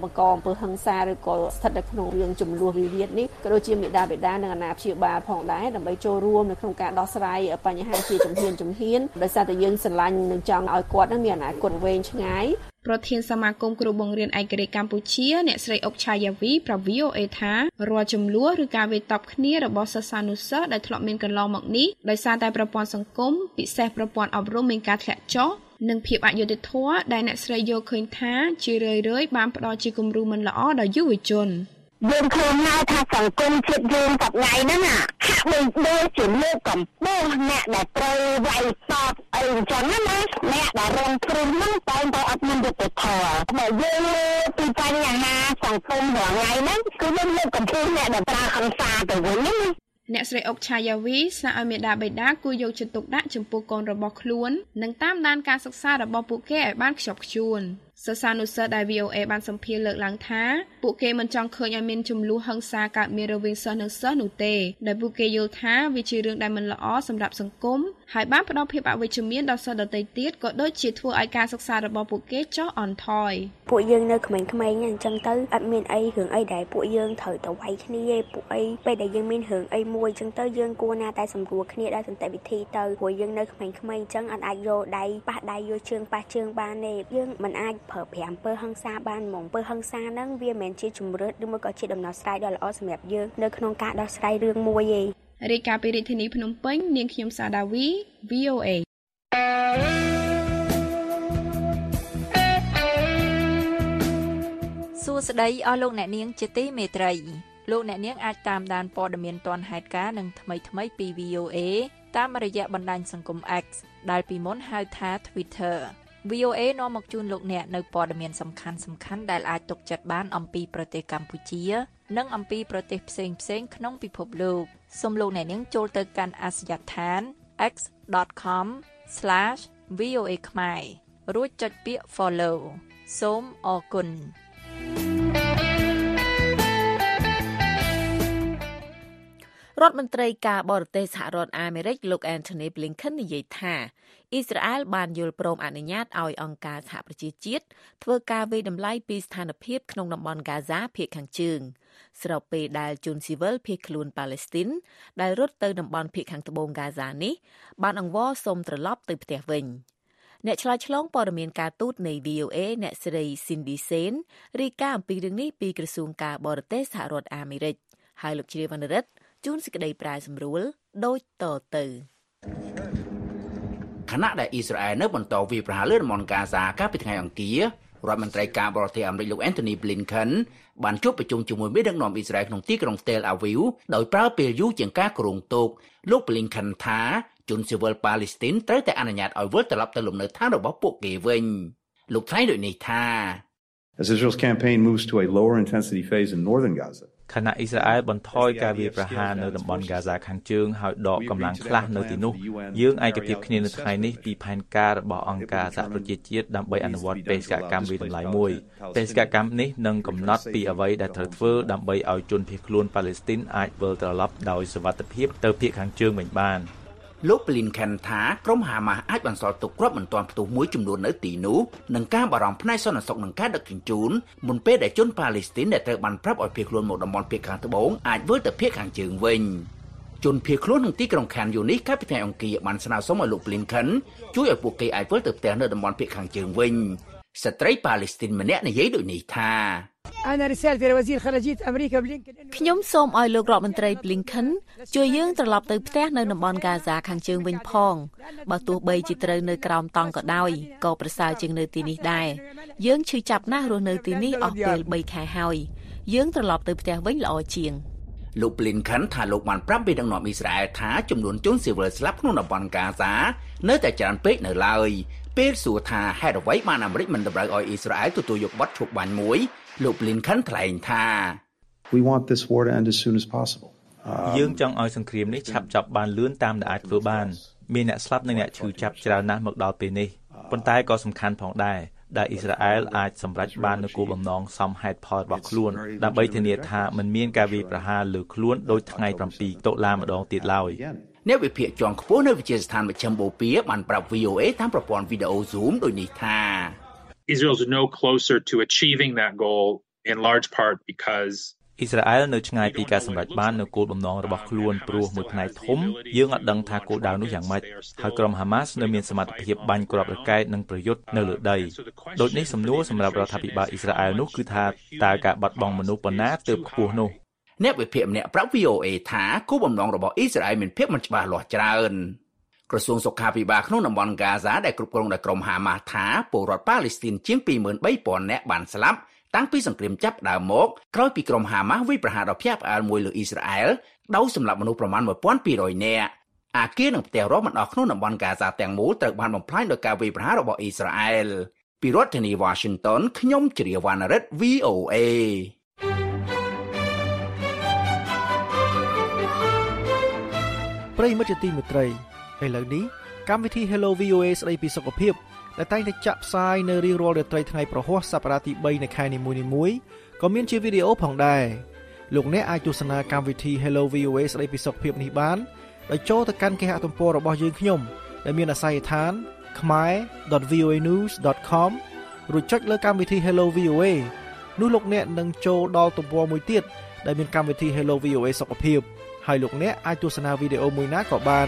បង្កអំពើហិង្សាឬក៏ស្ថិតនៅក្នុងរឿងចំនួនវិវាទនេះក៏ដូចជាមេដាបេដានិងអាណាព្យាបាលផងដែរដើម្បីចូលរួមនៅក្នុងការដោះស្រាយបញ្ហាជាជំហានដោយសារតែយើងស្រឡាញ់និងចង់ឲ្យគាត់នឹងមានអនាគតវែងឆ្ងាយប្រធានសមាគមគ្រូបង្រៀនឯករាជ្យកម្ពុជាអ្នកស្រីអុកឆាយាវីប្រាប់ VOA ថារាល់ចំនួនឬការវេទតបគ្នារបស់សិស្សានុសិស្សដែលធ្លាប់មានកន្លងមកនេះដោយសារតែប្រព័ន្ធសង្គមពិសេសប្រព័ន្ធអប់រំមានការធ្លាក់ចុះនិងភាពអយុត្តិធម៌ដែលអ្នកស្រីយល់ឃើញថាជារឿយៗបានផ្ដល់ជាគំរូមិនល្អដល់យុវជនយើងឃើញហើយថាសង្គមជាតិយើងសប្តាហ៍ហ្នឹងហាក់ដូចជាលើកកម្ពស់អ្នកដែលត្រូវវាយតបអីអញ្ចឹងណាអ្នកដែលរងគ្រោះហ្នឹងតែអត់មានយុត្តិធម៌បើយើងពីបញ្ហាសង្គមរាល់ថ្ងៃហ្នឹងគឺយើងលើកកម្ពស់អ្នកដែលប្រើហិង្សាទៅវិញណាអ្នកស្រីអុកឆាយាវីស្នើឲ្យមេដាបេដាគួរយកចិត្តទុកដាក់ចំពោះកូនរបស់ខ្លួននិងតាមដានការសិក្សារបស់ពួកគេឲ្យបានខ្ជាប់ខ្ជួនសិស្សានុសិស្សដែល VOA បានសម្ភាសលើកឡើងថាពួកគេមិនចង់ឃើញឲ្យមានចំនួនហិង្សាកើតមានរវាងសិស្សនិងសិស្សនោះទេដែលពួកគេយល់ថាវាជារឿងដែលមិនល្អសម្រាប់សង្គមហើយបានផ្ដល់ភាពអវិជ្ជមានដល់សិស្សដទៃទៀតក៏ដូចជាធ្វើឲ្យការសិក្សារបស់ពួកគេចុះអន់ថយពួកយើងនៅក្មេងៗអញ្ចឹងទៅអត់មានអីរឿងអីដែលពួកយើងត្រូវទៅវាយគ្នាទេពួកអីពេលដែលយើងមានរឿងអីមួយអញ្ចឹងទៅយើងគួរណាតែសម្រួលគ្នាដោយសន្តិវិធីទៅព្រោះយើងនៅក្មេងៗអញ្ចឹងអត់អាចយកដៃប៉ះដៃយកជើងប៉ះជើងបានទេយើងមិនអាចប្រើប្រាស់អំពើហិង្សាបានហ្មងអំពើហិង្សាហ្នឹងវាមិនមែនជាជំរឿនឬមួយក៏ជាដំណោះស្រាយដ៏ល្អសម្រាប់យើងនៅក្នុងការដោះស្រាយរឿងមួយទេរាយការណ៍ពីរាជធានីភ្នំពេញនាងខ្ញុំសាដាវី VOA សួស្តីអស់លោកអ្នកនាងជាទីមេត្រីលោកអ្នកនាងអាចតាមដានព័ត៌មានទាន់ហេតុការណ៍និងថ្មីៗពី VOA តាមរយៈបណ្ដាញសង្គម X ដែលពីមុនហៅថា Twitter VOA នាំមកជូនលោកអ្នកនៅព័ត៌មានសំខាន់ៗដែលអាចទុកចិត្តបានអំពីប្រទេសកម្ពុជានិងអំពីប្រទេសផ្សេងៗក្នុងពិភពលោកសូមលោកអ្នកនាងចូលទៅកាន់អាសយដ្ឋាន x.com/VOA ខ្មែររួចចុចពាក្យ Follow សូមអរគុណរដ្ឋមន្ត្រីការបរទេសសហរដ្ឋអាមេរិកលោក Antony Blinken និយាយថាអ៊ីស្រាអែលបានយល់ព្រមអនុញ្ញាតឲ្យអង្គការសហប្រជាជាតិធ្វើការវាយតម្លៃពីស្ថានភាពក្នុងតំបន់ហ្គាហ្សាភាគខាងជើងស្របពេលដែលជនស៊ីវិលភៀសខ្លួនប៉ាឡេស្ទីនដែលរត់ទៅតំបន់ភាគខាងត្បូងហ្គាហ្សានេះបានអង្វរសុំត្រឡប់ទៅផ្ទះវិញអ្នកឆ្លើយឆ្លងព័ត៌មានការទូតនៃ VOA អ្នកស្រី Cindy Sain រាយការណ៍អំពីរឿងនេះពីក្រសួងការបរទេសសហរដ្ឋអាមេរិកហើយលោកជ្រាវណ្ណរិទ្ធជួនសេចក្តីប្រាយសម្រួលដូចតទៅខណៈដែលអ៊ីស្រាអែលនៅបន្តវាយប្រហារលើតំបន់ហ្គាហ្សាកាលពីថ្ងៃអង្គាររដ្ឋមន្ត្រីការបរទេសអាមេរិកលោក Antony Blinken បានជួបប្រជុំជាមួយមេដឹកនាំអ៊ីស្រាអែលក្នុងទីក្រុង Tel Aviv ដោយប្រើពេលយូរជាងការគ្រោងទុកលោក Blinken ថាជនស៊ីវិលប៉ាឡេស្ទីនត្រូវតែអនុញ្ញាតឲ្យវិលត្រឡប់ទៅលំនៅឋានរបស់ពួកគេវិញលោកថ្លែងដូចនេះថា As Israel's campaign moves to a lower intensity phase in northern Gaza ខណៈអ៊ីស្រាអែលបន្ថយការវាយប្រហារនៅតំបន់ហ្គាហ្សាខាងជើងហើយដកកម្លាំងខ្លះនៅទីនោះយើងឯកភាពគ្នានៅថ្ងៃនេះពីផែនការរបស់អង្គការសហប្រជាជាតិដើម្បីអនុវត្តបេសកកម្មវិតម្លៃមួយបេសកកម្មនេះនឹងកំណត់ពីអ្វីដែលត្រូវធ្វើដើម្បីឲ្យជនភៀសខ្លួនប៉ាឡេស្ទីនអាចវិលត្រឡប់ដោយសុវត្ថិភាពទៅភាគខាងជើងវិញបានលោក Blinken ថាក្រុមហាម៉ាស់អាចបន្សល់ទុកគ្រាប់មិនទាន់ផ្ទុះមួយចំនួននៅទីនោះនិងការបារម្ភផ្នែកសន្តិសុខនឹងការដឹកជញ្ជូនមុនពេលដែលជនប៉ាឡេស្ទីនដែលត្រូវបានប្រាប់ឲ្យភៀសខ្លួនមកតំបន់ភាគខាងត្បូងអាចវិលទៅភាគខាងជើងវិញជនភៀសខ្លួនក្នុងទីក្រុងខានយូនីសកាលពីថ្ងៃអង្គារបានស្នើសុំឲ្យលោក Blinken ជួយឲ្យពួកគេអាចវិលទៅផ្ទះនៅតំបន់ភាគខាងជើងវិញស្ត្រីប៉ាឡេស្ទីនម្នាក់និយាយដូចនេះថាខ្ញុំសូមឲ្យលោករដ្ឋមន្ត្រី Blinken ជួយយើងត្រឡប់ទៅផ្ទះនៅតំបន់ហ្គាហ្សាខាងជើងវិញផងបើទោះបីជាត្រូវនៅក្រោមតង់ក៏ដោយក៏ប្រសើរជាងនៅទីនេះដែរយើងឈឺចាប់ណាស់រស់នៅទីនេះអស់ពេល3ខែហើយយើងត្រឡប់ទៅផ្ទះវិញល្អជាងលោក Blinken ថាលោកបានប្រាប់មេដឹកនាំអ៊ីស្រាអែលថាចំនួនជនស៊ីវិលស្លាប់ក្នុងតំបន់ហ្គាហ្សានៅតែច្រើនពេកនៅឡើយពេលសួរថាហេតុអ្វីបានអាមេរិកមិនតម្រូវឲ្យអ៊ីស្រាអែលទទួលយកបទឈប់បាញ់មួយលោក Blinken ថ្លែងថា We want this war to end as soon as possible យើងចង់ឲ្យសង្គ្រាមនេះឆាប់ចប់បានលឿនតាមដែលអាចធ្វើបានមានអ្នកស្លាប់និងអ្នកឈឺចាប់ច្រើនណាស់មកដល់ពេលនេះប៉ុន្តែក៏សំខាន់ផងដែរដែលអ៊ីស្រាអែលអាចសម្រេចបាននូវគោលបំណងសមហេតុផលរបស់ខ្លួនដើម្បីធានាថាមិនមានការវាយប្រហារលើខ្លួនដោយថ្ងៃ7តុលាម្ដងទៀតឡើយអ្នកវិភាគជាន់ខ្ពស់នៅវិទ្យាស្ថានមជ្ឈិមបូព៌ាបានប្រាប់ VOA តាមប្រព័ន្ធវីដេអូ Zoom ដូចនេះថា Israel's no closer to achieving that goal in large part because អ៊ីស្រាអែលនៅឆ្ងាយពីការសម្រេចបាននូវគោលបំណងរបស់ខ្លួនព្រោះមួយផ្នែកធំយើងអត់ដឹងថាគោលដៅនោះយ៉ាងម៉េចហើយក្រុមហាម៉ាស់នៅមានសមត្ថភាពបាញ់គ្រាប់រ៉ុកែតនិងប្រយុទ្ធនៅលើដីដូចនេះសំណួរសម្រាប់រដ្ឋាភិបាលអ៊ីស្រាអែលនោះគឺថាតើការបាត់បង់មនុស្សប៉ុណ្ណាទើបខ្ពស់នោះអ្នកវិភាគម្នាក់ប្រាប់ VOA ថាគោលបំណងរបស់អ៊ីស្រាអែលមានភាពមិនច្បាស់លាស់ច្រើនក្រសួងសុខាភិបាលក្នុងតំបន់ហ្គាហ្សាដែលគ្រប់គ្រងដោយក្រុមហាម៉ាស់ថាពលរដ្ឋប៉ាឡេស្ទីនជាង 23,000 នាក់បានស្លាប់តាំងពីសង្គ្រាមចាប់ផ្ដើមមកក្រោយពីក្រុមហាម៉ាស់វាយប្រហារដ៏ភ្ញាក់ផ្អើលមួយលើអ៊ីស្រាអែលដោយសម្លាប់មនុស្សប្រមាណ 1,200 នាក់អាគារនិងផ្ទះរស់បណ្ដោះក្នុងតំបន់ហ្គាហ្សាទាំងមូលត្រូវបានបំផ្លាញដោយការវាយប្រហាររបស់អ៊ីស្រាអែលពីរដ្ឋធានី Washington ខ្ញុំជ្រាវណ្ណរិទ្ធ VOA ប្រិយមិត្តជាទីមេត្រីឥឡូវនេះកម្មវិធី Hello VOA ស្ដីពីសុខភាពដែលតែងតែចាក់ផ្សាយនៅរៀងរាល់រាត្រីថ្ងៃប្រហ័សសប្តាហ៍ទី3នៃខែនីមួយៗក៏មានជាវីដេអូផងដែរលោកអ្នកអាចទស្សនាកម្មវិធី Hello VOA ស្ដីពីសុខភាពនេះបានដោយចូលទៅកាន់គេហទំព័ររបស់យើងខ្ញុំដែលមានអាសយដ្ឋាន khmer.voanews.com រួចចុចលើកម្មវិធី Hello VOA នោះលោកអ្នកនឹងចូលដល់ទំព័រមួយទៀតដែលមានកម្មវិធី Hello VOA សុខភាពហើយលោកអ្នកអាចទស្សនាវីដេអូមួយណាក៏បាន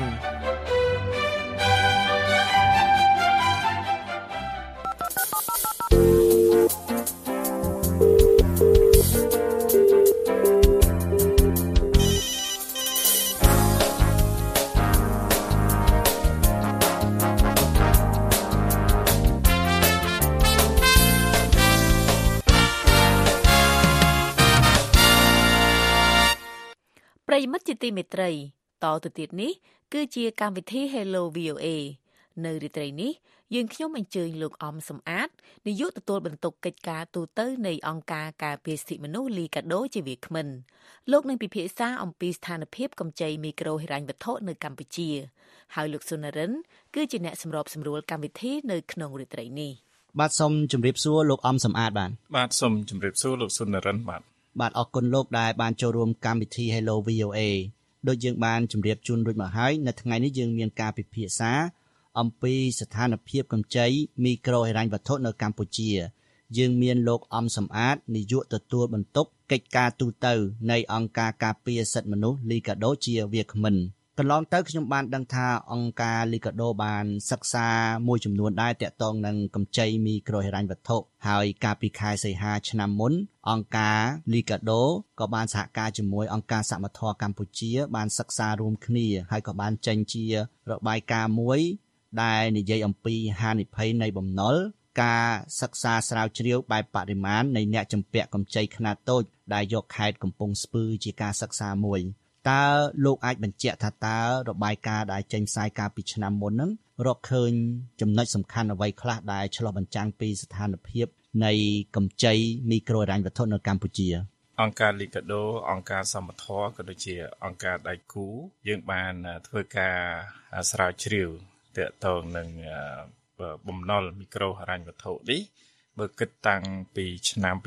ប្រិយមិត្តជាទីមេត្រីតទៅទៀតនេះគឺជាកម្មវិធី Hello VOA នៅរាត្រីនេះយើងខ្ញុំអញ្ជើញលោកអំសំអាតនាយកទទួលបន្ទុកកិច្ចការទូតនៃអង្គការការពារសិទ្ធិមនុស្សលីកាដូជាវាគ្មិនលោកនឹងពិភាក្សាអំពីស្ថានភាពកម្ចីមីក្រូហិរញ្ញវត្ថុនៅកម្ពុជាហើយលោកសុនរិនគឺជាអ្នកសម្របសម្រួលកម្មវិធីនៅក្នុងរាត្រីនេះបាទសូមជម្រាបសួរលោកអំសំអាតបាទសូមជម្រាបសួរលោកសុនរិនបាទអរគុណលោកដែលបានចូលរួមកម្មវិធី Hello VOA ដូចយើងបានជម្រាបជូនរួចមកហើយនៅថ្ងៃនេះយើងមានការពិភាក្សាអំពីស្ថានភាពកម្ចីមីក្រូហិរញ្ញវត្ថុនៅកម្ពុជាយើងមានលោកអំសំអាតនាយកទទួលបន្ទុកកិច្ចការទូតនៃអង្គការការពារសិទ្ធិមនុស្សលីកាដូជាវាគ្មិនកន្លងទៅខ្ញុំបានដឹងថាអង្គការលីកាដូបានសិក្សាមួយចំនួនដែរទាក់ទងនឹងកម្ចីមីក្រូហិរញ្ញវត្ថុហើយកាលពីខែសីហាឆ្នាំមុនអង្គការលីកាដូក៏បានសហការជាមួយអង្គការសមត្ថកិច្ចកម្ពុជាបានសិក្សារួមគ្នាហើយក៏បានចេញជារបាយការណ៍មួយដែលនិយាយអំពីហានិភ័យនៃបំណុលការសិក្សាស្រាវជ្រាវបែបបរិមាណនៃអ្នកជំពាក់កម្ចីខ្នាតតូចដែលយកខេត្តកំពង់ស្ពឺជាការសិក្សាមួយតើលោកអាចបញ្ជាក់ថាតើរបាយការណ៍ដែលចេញផ្សាយកាលពីឆ្នាំមុនហ្នឹងរកឃើញចំណុចសំខាន់អ្វីខ្លះដែលឆ្លុះបញ្ចាំងពីស្ថានភាពនៃកម្ចីមីក្រូហិរញ្ញវត្ថុនៅកម្ពុជាអង្គការលីកាដូអង្គការសមត្ថកិច្ចក៏ដូចជាអង្គការដៃគូយើងបានធ្វើការស្រាវជ្រាវទាក់ទងនឹងបំណុលមីក្រូហិរញ្ញវត្ថុនេះបើគិតតាំងពីឆ្នាំ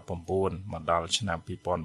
2019មកដល់ឆ្នាំ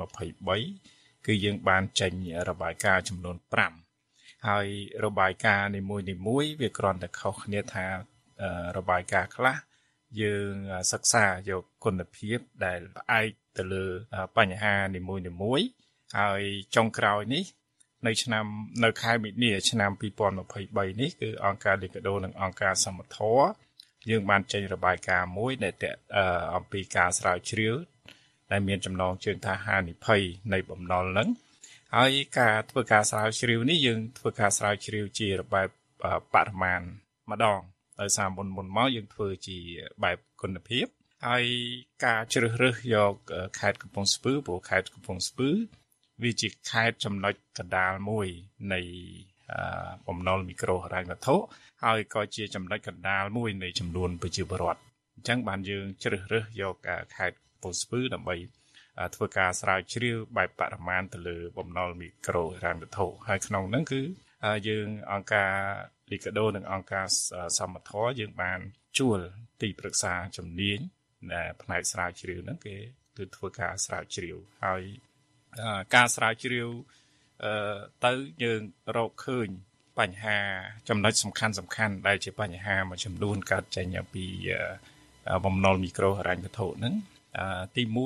2023គឺយើងបានចេញរបាយការណ៍ចំនួន5ហើយរបាយការណ៍នីមួយៗវាគ្រាន់តែខុសគ្នាថារបាយការណ៍ខ្លះយើងសិក្សាយកគុណភាពដែលផ្អែកទៅលើបញ្ហានីមួយៗហើយចុងក្រោយនេះនៅខែមីនាឆ្នាំ2023នេះគឺអង្គការលីកាដូនិងអង្គការសមត្ថកិច្ចយើងបានចេញរបាយការណ៍មួយដែលអំពីការស្រាវជ្រាវដែលមានចំណងជើងថាហានិភ័យនៃបំណុលហ្នឹងហើយការធ្វើការស្រាវជ្រាវនេះយើងធ្វើការស្រាវជ្រាវជាបែបបរិមាណម្ដងដោយសារមុនមកយើងធ្វើជាបែបគុណភាពហើយការជ្រើសរើសយកខេត្តកំពង់ស្ពឺព្រោះខេត្តកំពង់ស្ពឺវាជាខេត្តចំណុចកណ្ដាលមួយនៃបំណុលមីក្រូហិរញ្ញវត្ថុហើយក៏ជាចំណុចកណ្ដាលមួយនៃចំនួនប្រជាពលរដ្ឋអញ្ចឹងបានយើងជ្រើសរើសយកខេត្តកំពង់ស្ពឺដើម្បីធ្វើការស្រាវជ្រាវបែបបរិមាណទៅលើបំណុលមីក្រូហិរញ្ញវត្ថុហើយក្នុងហ្នឹងគឺយើងអង្គការលីកាដូនិងអង្គការសមត្ថកិច្ចយើងបានជួលទីប្រឹក្សាជំនាញផ្នែកស្រាវជ្រាវហ្នឹងគឺធ្វើការស្រាវជ្រាវហើយការស្រាវជ្រាវទៅយើងរកឃើញបញ្ហាចំណុចសំខាន់ដែលជាបញ្ហាមួយចំនួនកើតចេញពីបំណុលមីក្រូហិរញ្ញវត្ថុហ្នឹងទី1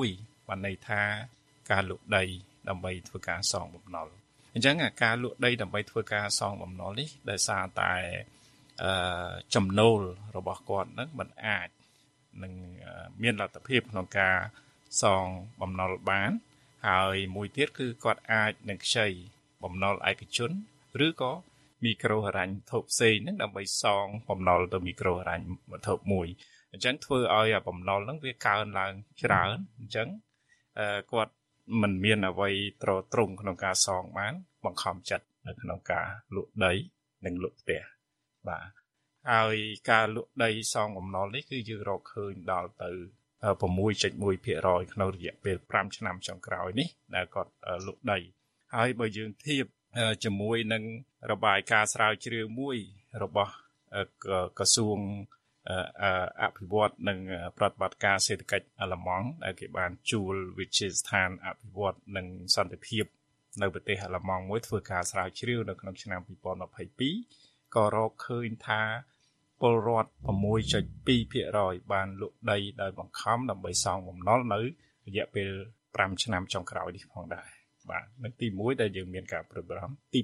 បានន័យថាការលក់ដីដើម្បីធ្វើការសងបំណុលអញ្ចឹងការលក់ដីដើម្បីធ្វើការសងបំណុលនេះដោយសារតែចំណូលរបស់គាត់នឹងមិនអាចនឹងមានលទ្ធភាពក្នុងការសងបំណុលបានហើយមួយទៀតគឺគាត់អាចនឹងខ្ចីបំណុលឯកជនឬក៏មីក្រូហិរញ្ញវត្ថុផ្សេងហ្នឹងដើម្បីសងបំណុលទៅមីក្រូហិរញ្ញវត្ថុមួយអញ្ចឹងធ្វើឲ្យបំណុលហ្នឹងវាកើនឡើងច្រើនអញ្ចឹងគាត់មិនមានអ្វីត្រត្រង់ក្នុងការសងបានបង្ខំចិត្តនៅក្នុងការលក់ដីនិងលក់ផ្ទះបាទហើយការលក់ដីសងបំណុលនេះគឺយើងរកឃើញដល់ទៅ 6.1% ក្នុងរយៈពេល5ឆ្នាំចុងក្រោយនេះដែលគាត់លក់ដីហើយបើយើងធៀបជាមួយនឹងរបាយការណ៍ស្រាវជ្រាវមួយរបស់ក្រសួងអភិវឌ្ឍនិងប្រតិបត្តិការសេដ្ឋកិច្ចអាល្លឺម៉ង់ដែលគេបានជួលវិទ្យាស្ថានអភិវឌ្ឍនិងសន្តិភាពនៅប្រទេសអាល្លឺម៉ង់មួយធ្វើការស្រាវជ្រាវនៅក្នុងឆ្នាំ2022ក៏រកឃើញថាពលរដ្ឋ 6.2% បានលក់ដីដោយបង្ខំដើម្បីសងបំណុលនៅរយៈពេល5ឆ្នាំចុងក្រោយនេះផងដែរបាទនៅទី1ដែលយើងមានការព្រួយបារម្ភទី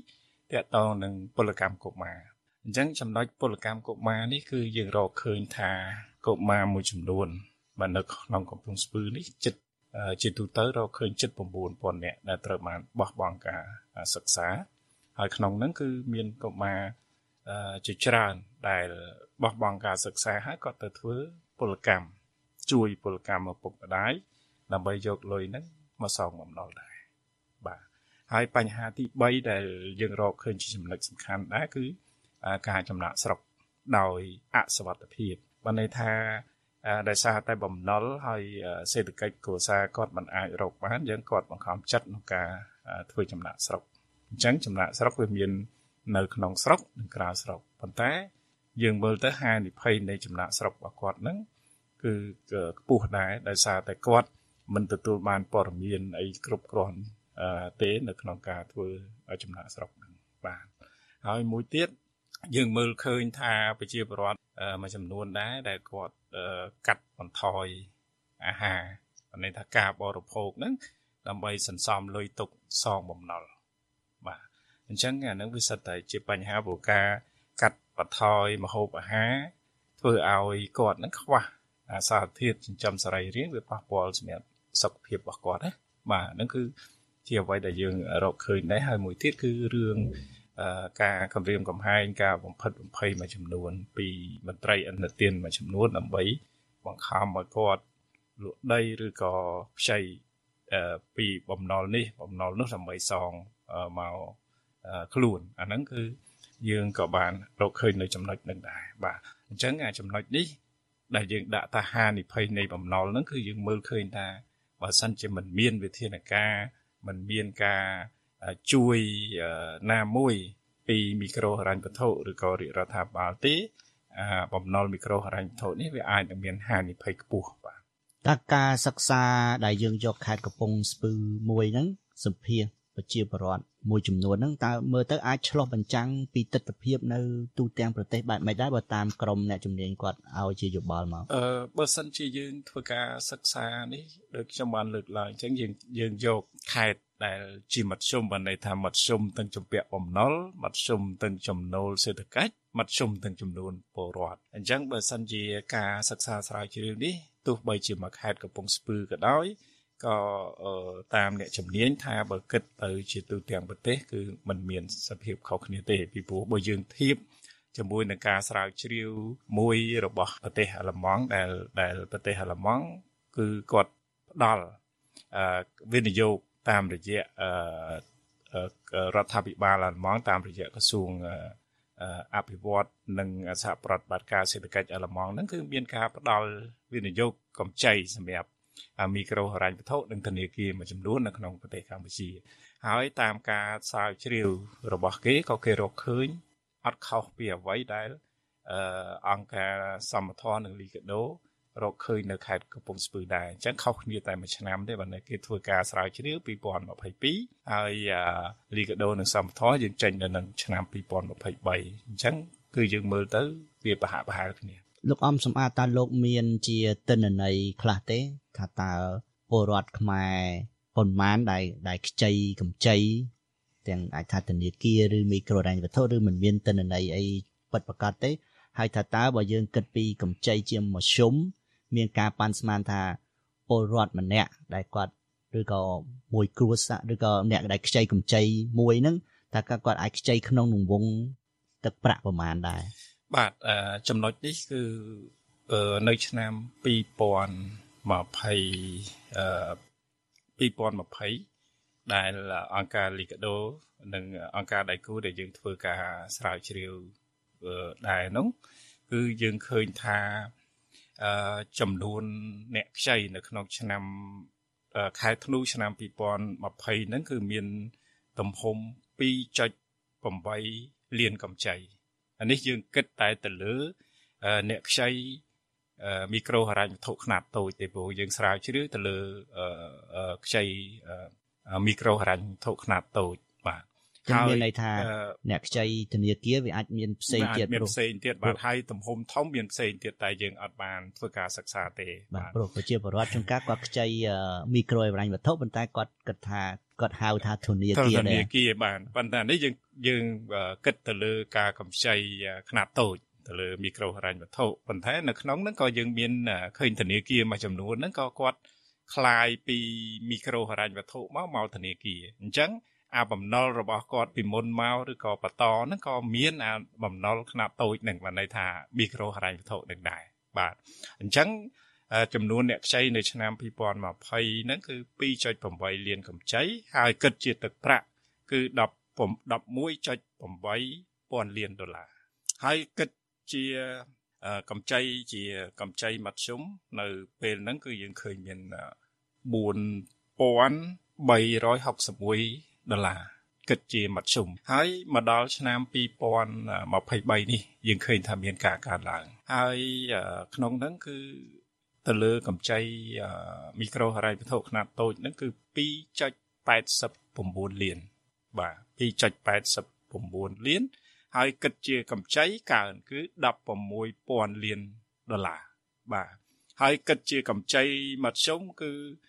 2តកតងនឹងពលកម្មកុមារអញ្ចឹងចំណុចពលកម្មកុមារនេះគឺយើងរកឃើញថាកុមារមួយចំនួនបាទនៅក្នុងកំពង់ស្ពឺនេះជាទូទៅរកឃើញ 9,000 នាក់ដែលត្រូវបានបោះបង់ការសិក្សាហើយក្នុងនោះគឺមានកុមារជាច្រើនដែលបោះបង់ការសិក្សាហើយក៏ទៅធ្វើពលកម្មជួយពលកម្មឪពុកម្ដាយដើម្បីយកលុយហ្នឹងមកសងបំណុលដែរបាទហើយបញ្ហាទី3ដែលយើងរកឃើញជាចំណុចសំខាន់ដែរគឺការចំណាក់ស្រុកដោយអសុវត្ថិភាពបានន័យថាដោយសារតែបំណុលហើយសេដ្ឋកិច្ចគ្រួសារគាត់មិនអាចរកបានយើងគាត់បង្ខំចិត្តក្នុងការធ្វើចំណាក់ស្រុកអញ្ចឹងចំណាក់ស្រុកវាមាននៅក្នុងស្រុកនិងក្រៅស្រុកប៉ុន្តែយើងមើលទៅហានិភ័យនៃចំណាក់ស្រុករបស់គាត់ហ្នឹងគឺខ្ពស់ដែរដោយសារតែគាត់មិនទទួលបានព័ត៌មានអីគ្រប់គ្រាន់ទេនៅក្នុងការធ្វើចំណាក់ស្រុកហ្នឹងបាទហើយមួយទៀតយើងមើលឃើញថាប្រជាពលរដ្ឋមួយចំនួនដែរដែលគាត់កាត់បន្ថយអាហារន័យថាការបរិភោគហ្នឹងដើម្បីសន្សំលុយទុកសងបំណុលបាទអញ្ចឹងអាហ្នឹងវាសិតតែជាបញ្ហាព្រោះការកាត់បន្ថយម្ហូបអាហារធ្វើឲ្យគាត់ហ្នឹងខ្វះសារធាតុចិញ្ចឹមសរីរាង្គវាប៉ះពាល់សម្រាប់សុខភាពរបស់គាត់ណាបាទហ្នឹងគឺជាអ្វីដែលយើងរកឃើញដែរហើយមួយទៀតគឺរឿងការគម្រាមកំហែងការបំផិតបំភ័យមួយចំនួនពីមន្ត្រីអន្តរជាតិមួយចំនួនដើម្បីបង្ខំឲ្យគាត់លក់ដីឬក៏ខ្ចីពីបំណុលនេះបំណុលនោះដើម្បីសងមកខ្លួនអាហ្នឹងគឺយើងក៏បានរកឃើញនៅចំណុចនឹងដែរបាទអញ្ចឹងចំណុចនេះដែលយើងដាក់ថាហានិភ័យនៃបំណុលហ្នឹងគឺយើងមើលឃើញថាបើសិនជាមិនមានវិធានការមិនមានការជួយណាមួយពីមីក្រូហិរញ្ញវត្ថុឬក៏រាជរដ្ឋាភិបាលទេបំណុលមីក្រូហិរញ្ញវត្ថុនេះវាអាចនឹងមានហានិភ័យខ្ពស់បាទតើការសិក្សាដែលយើងយកខេត្តកំពង់ស្ពឺមួយហ្នឹងសម្ភាសប្រជាពលរដ្ឋមួយចំនួនហ្នឹងតើមើលទៅអាចឆ្លុះបញ្ចាំងពីទស្សនវិជ្ជានៅទូទាំងប្រទេសបែបម៉េចដែរបើតាមក្រមអ្នកជំនាញគាត់ឲ្យជាយោបល់មកបើសិនជាយើងធ្វើការសិក្សានេះដូចខ្ញុំបានលើកឡើងអញ្ចឹងយើងយកខេត្តដែលជាមធ្យមបានន័យថាមធ្យមទាំងជំពាក់បំណុលមធ្យមទាំងចំណូលសេដ្ឋកិច្ចមធ្យមទាំងចំនួនពលរដ្ឋអញ្ចឹងបើសិនជាការសិក្សាស្រាវជ្រាវនេះទោះបីជាមួយខេត្តកំពង់ស្ពឺក៏ដោយក៏តាមអ្នកជំនាញថាបើគិតទៅជាទូទាំងប្រទេសគឺมันមានសភាពខុសគ្នាទេពីព្រោះបើយើងធៀបជាមួយនឹងការស្រាវជ្រាវមួយរបស់ប្រទេសអាល្លឺម៉ង់ដែលប្រទេសអាល្លឺម៉ង់គឺគាត់ផ្ដល់វិនិយោគតាមរយៈរដ្ឋាភិបាលអាល្លឺម៉ង់តាមរយៈក្រសួងអភិវឌ្ឍនិងសហប្រតិបត្តិការសេដ្ឋកិច្ចអាល្លឺម៉ង់ហ្នឹងគឺមានការផ្ដល់វិនិយោគកម្ចីសម្រាប់មីក្រូហិរញ្ញវត្ថុនិងធនាគារមួយចំនួននៅក្នុងប្រទេសកម្ពុជាហើយតាមការស្រាវជ្រាវរបស់គេក៏គេរកឃើញអត់ខុសពីអ្វីដែលអង្គការសមត្ថភាពនិងលីកាដូរកឃើញនៅខេត្តកំពង់ស្ពឺដែរអញ្ចឹងខុសគ្នាតែមួយឆ្នាំទេបើគេធ្វើការស្រាវជ្រាវ2022ហើយលីកាដូនិងសមត្ថភាពយើងចេញនៅក្នុងឆ្នាំ2023អញ្ចឹងគឺយើងមើលទៅវាប្រហាក់គ្នាលោកអំសំអាតតើលោកមានជាទិន្នន័យខ្លះទេថាតើពលរដ្ឋខ្មែរប៉ុន្មានដែលខ្ចីកម្ចីទាំងអាចថាធនាគារឬមីក្រូហិរញ្ញវត្ថុឬមិនមានទិន្នន័យអីពិតប្រាកដទេហើយថាតើបើយើងគិតពីកម្ចីជាមធ្យមមានការប៉ាន់ស្មានថាពលរដ្ឋម្នាក់ដែលគាត់ឬក៏មួយគ្រួសារឬក៏អ្នកដែលខ្ចីកម្ចីមួយហ្នឹងតើគាត់អាចខ្ចីក្នុងវងទឹកប្រាក់ប្រមាណដែរបាទចំណុចនេះគឺនៅឆ្នាំ2020ដែលអង្គការ Liga do និងអង្គការដៃគូដែលយើងធ្វើការស្រាវជ្រាវដែរនោះគឺយើងឃើញថាចំនួនអ្នកខ្ចីនៅក្នុងឆ្នាំខែធ្នូឆ្នាំ2020ហ្នឹងគឺមានទំហំ 2.8 លានកម្ចីអានេះយើងគិតតែទៅលើអ្នកខ្ចីមីក្រូហិរញ្ញវត្ថុខ្នាតតូចទេព្រោះយើងស្រាវជ្រាវទៅលើខ្ចីមីក្រូហិរញ្ញវត្ថុខ្នាតតូចបាទហើយមានន័យថាអ្នកខ្ចីធនាគារវាអាចមានផ្សេងទៀតមានផ្សេងទៀតបាទហើយទំហំធំមានផ្សេងទៀតតែយើងអត់បានធ្វើការសិក្សាទេបាទព្រោះប្រជាពលរដ្ឋជួនកាលគាត់ខ្ចីមីក្រូហិរញ្ញវត្ថុប៉ុន្តែគាត់គិតថាគាត់ហៅថាធនាគារដែរធនាគារបាទប៉ុន្តែនេះយើងគិតទៅលើការកម្ចីខ្នាតតូចទៅលើមីក្រូហិរញ្ញវត្ថុប៉ុន្តែនៅក្នុងហ្នឹងក៏យើងមានឃើញធនាគារមួយចំនួនហ្នឹងក៏គាត់คลายពីមីក្រូហិរញ្ញវត្ថុមកធនាគារអញ្ចឹងអាបំណុលរបស់គាត់ពីមុនមកឬក៏បន្តហ្នឹងក៏មានអាបំណុលខ្នាតតូចនឹងបានន័យថាមីក្រូហិរញ្ញវត្ថុនឹងដែរបាទអញ្ចឹងចំនួនអ្នកខ្ចីនៅឆ្នាំ2020ហ្នឹងគឺ 2.8 លានកម្ចីហើយគិតជាទឹកប្រាក់គឺ11.8 ពាន់លានដុល្លារហើយគិតជាកម្ចីជាកម្ចីមធ្យមនៅពេលហ្នឹងគឺយើងឃើញមាន$4,361 គិតជាមធ្យមហើយមកដល់ឆ្នាំ2023នេះយើងឃើញថាមានការកើនឡើងហើយក្នុងហ្នឹងគឺទៅលើកម្ចីមីក្រូហិរញ្ញវត្ថុខ្នាតតូចហ្នឹងគឺ 2.89 លានបាទ 2.89 លានហើយគិតជាកម្ចីកើនគឺ 16,000 លានដុល្លារបាទហើយគិតជាកម្ចីមធ្យមគឺ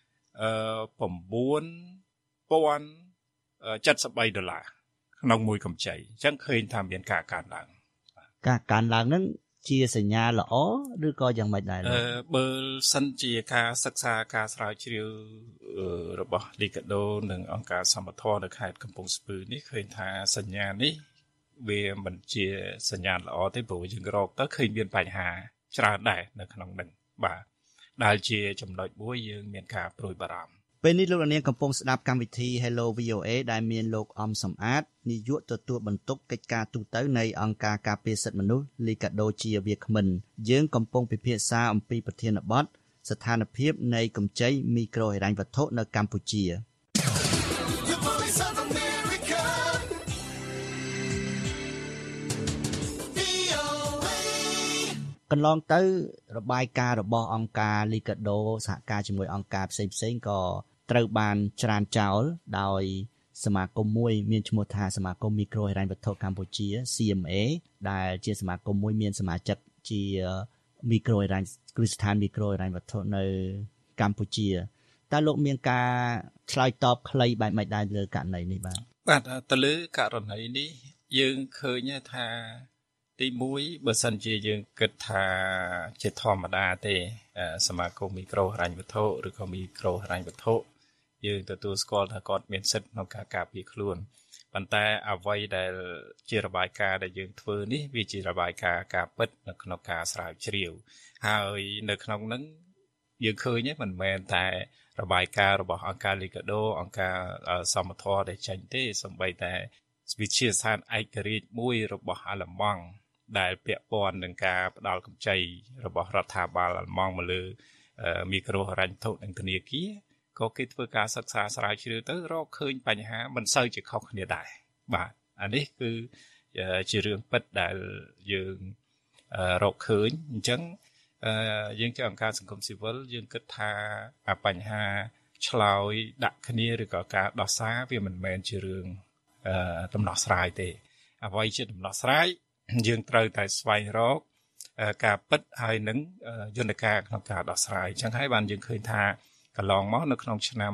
$9,073 ក្នុងមួយកម្ចីអញ្ចឹងឃើញថាមានការកើនឡើងការកើនឡើងហ្នឹងជាសញ្ញាល្អឬក៏យ៉ាងម៉េចដែរបើសិនជាការសិក្សាការស្រាវជ្រាវរបស់ Liga do និងអង្គការសមត្ថៈនៅខេត្តកំពង់ស្ពឺនេះឃើញថាសញ្ញានេះវាមិនជាសញ្ញាល្អទេព្រោះយើងរកទៅឃើញមានបញ្ហាច្រើនដែរនៅក្នុងនឹងបាទដែលជាចំណុចមួយយើងមានការព្រួយបារម្ភពេលនេះលោកនាងកំពុងស្ដាប់កម្មវិធី Hello VOA ដែលមានលោកអំសំអាតនាយកទទួលបន្ទុកកិច្ចការទូតនៃអង្គការការពារសិទ្ធិមនុស្ស Liga do ជាវាគ្មិនយើងកំពុងពិភាក្សាអំពីប្រធានបទស្ថានភាពនៃកម្ចីមីក្រូហិរញ្ញវត្ថុនៅកម្ពុជាកន្លងទៅរបាយការណ៍របស់អង្គការ Liga do សហការជាមួយអង្គការផ្សេងៗក៏ត្រូវបានច្រានចោលដោយសមាគមមួយមានឈ្មោះថាសមាគមមីក្រូហិរញ្ញវត្ថុកម្ពុជា CMA ដែលជាសមាគមមួយមានសមាជិកជាមីក្រូហិរញ្ញគ្រឹះស្ថានមីក្រូហិរញ្ញវត្ថុនៅកម្ពុជាតើលោកមានការឆ្លើយតបខ្លីបែបម៉េចដែរលើករណីនេះបាទទៅលើករណីនេះយើងឃើញថាទី1បើសិនជាយើងគិតថាជាធម្មតាទេសមាគមមីក្រូហិរញ្ញវត្ថុឬក៏មីក្រូហិរញ្ញវត្ថុយើងទទួលស្គាល់ថាគាត់មានសិទ្ធិក្នុងការការពារខ្លួនប៉ុន្តែអ្វីដែលជារបាយការណ៍ដែលយើងធ្វើនេះវាជារបាយការណ៍ការពិតនៅក្នុងការស្រាវជ្រាវហើយនៅក្នុងហ្នឹងយើងឃើញមិនមែនតែរបាយការណ៍របស់អង្គការ Liga do អង្គការសមត្ថៈដែលចេញទេសូម្បីតែវិទ្យាស្ថានឯករាជ្យមួយរបស់អាល្លឺម៉ង់ដែលពាក់ព័ន្ធនឹងការផ្ដល់កម្ចីរបស់រដ្ឋាភិបាលអាល្លឺម៉ង់មកលើមីក្រូហិរញ្ញវត្ថុនិងធនាគារក៏គេធ្វើការសិក្សាស្រាវជ្រាវទៅរកឃើញបញ្ហាមិនសូវជាខុសគ្នាដែរបាទអានេះគឺជារឿងពិតដែលយើងរកឃើញអញ្ចឹងយើងជាអង្គការសង្គមស៊ីវិលយើងគិតថាបញ្ហាឆ្លើយដាក់គ្នាឬក៏ការដោះសារវាមិនមែនជារឿងដំណោះស្រាយទេអ្វីជាដំណោះស្រាយយើងត្រូវតែស្វែងរកការពិតហើយនឹងយន្តការក្នុងការដោះស្រាយអញ្ចឹងហើយបានយើងឃើញថាកន្លងមកនៅក្នុងឆ្នាំ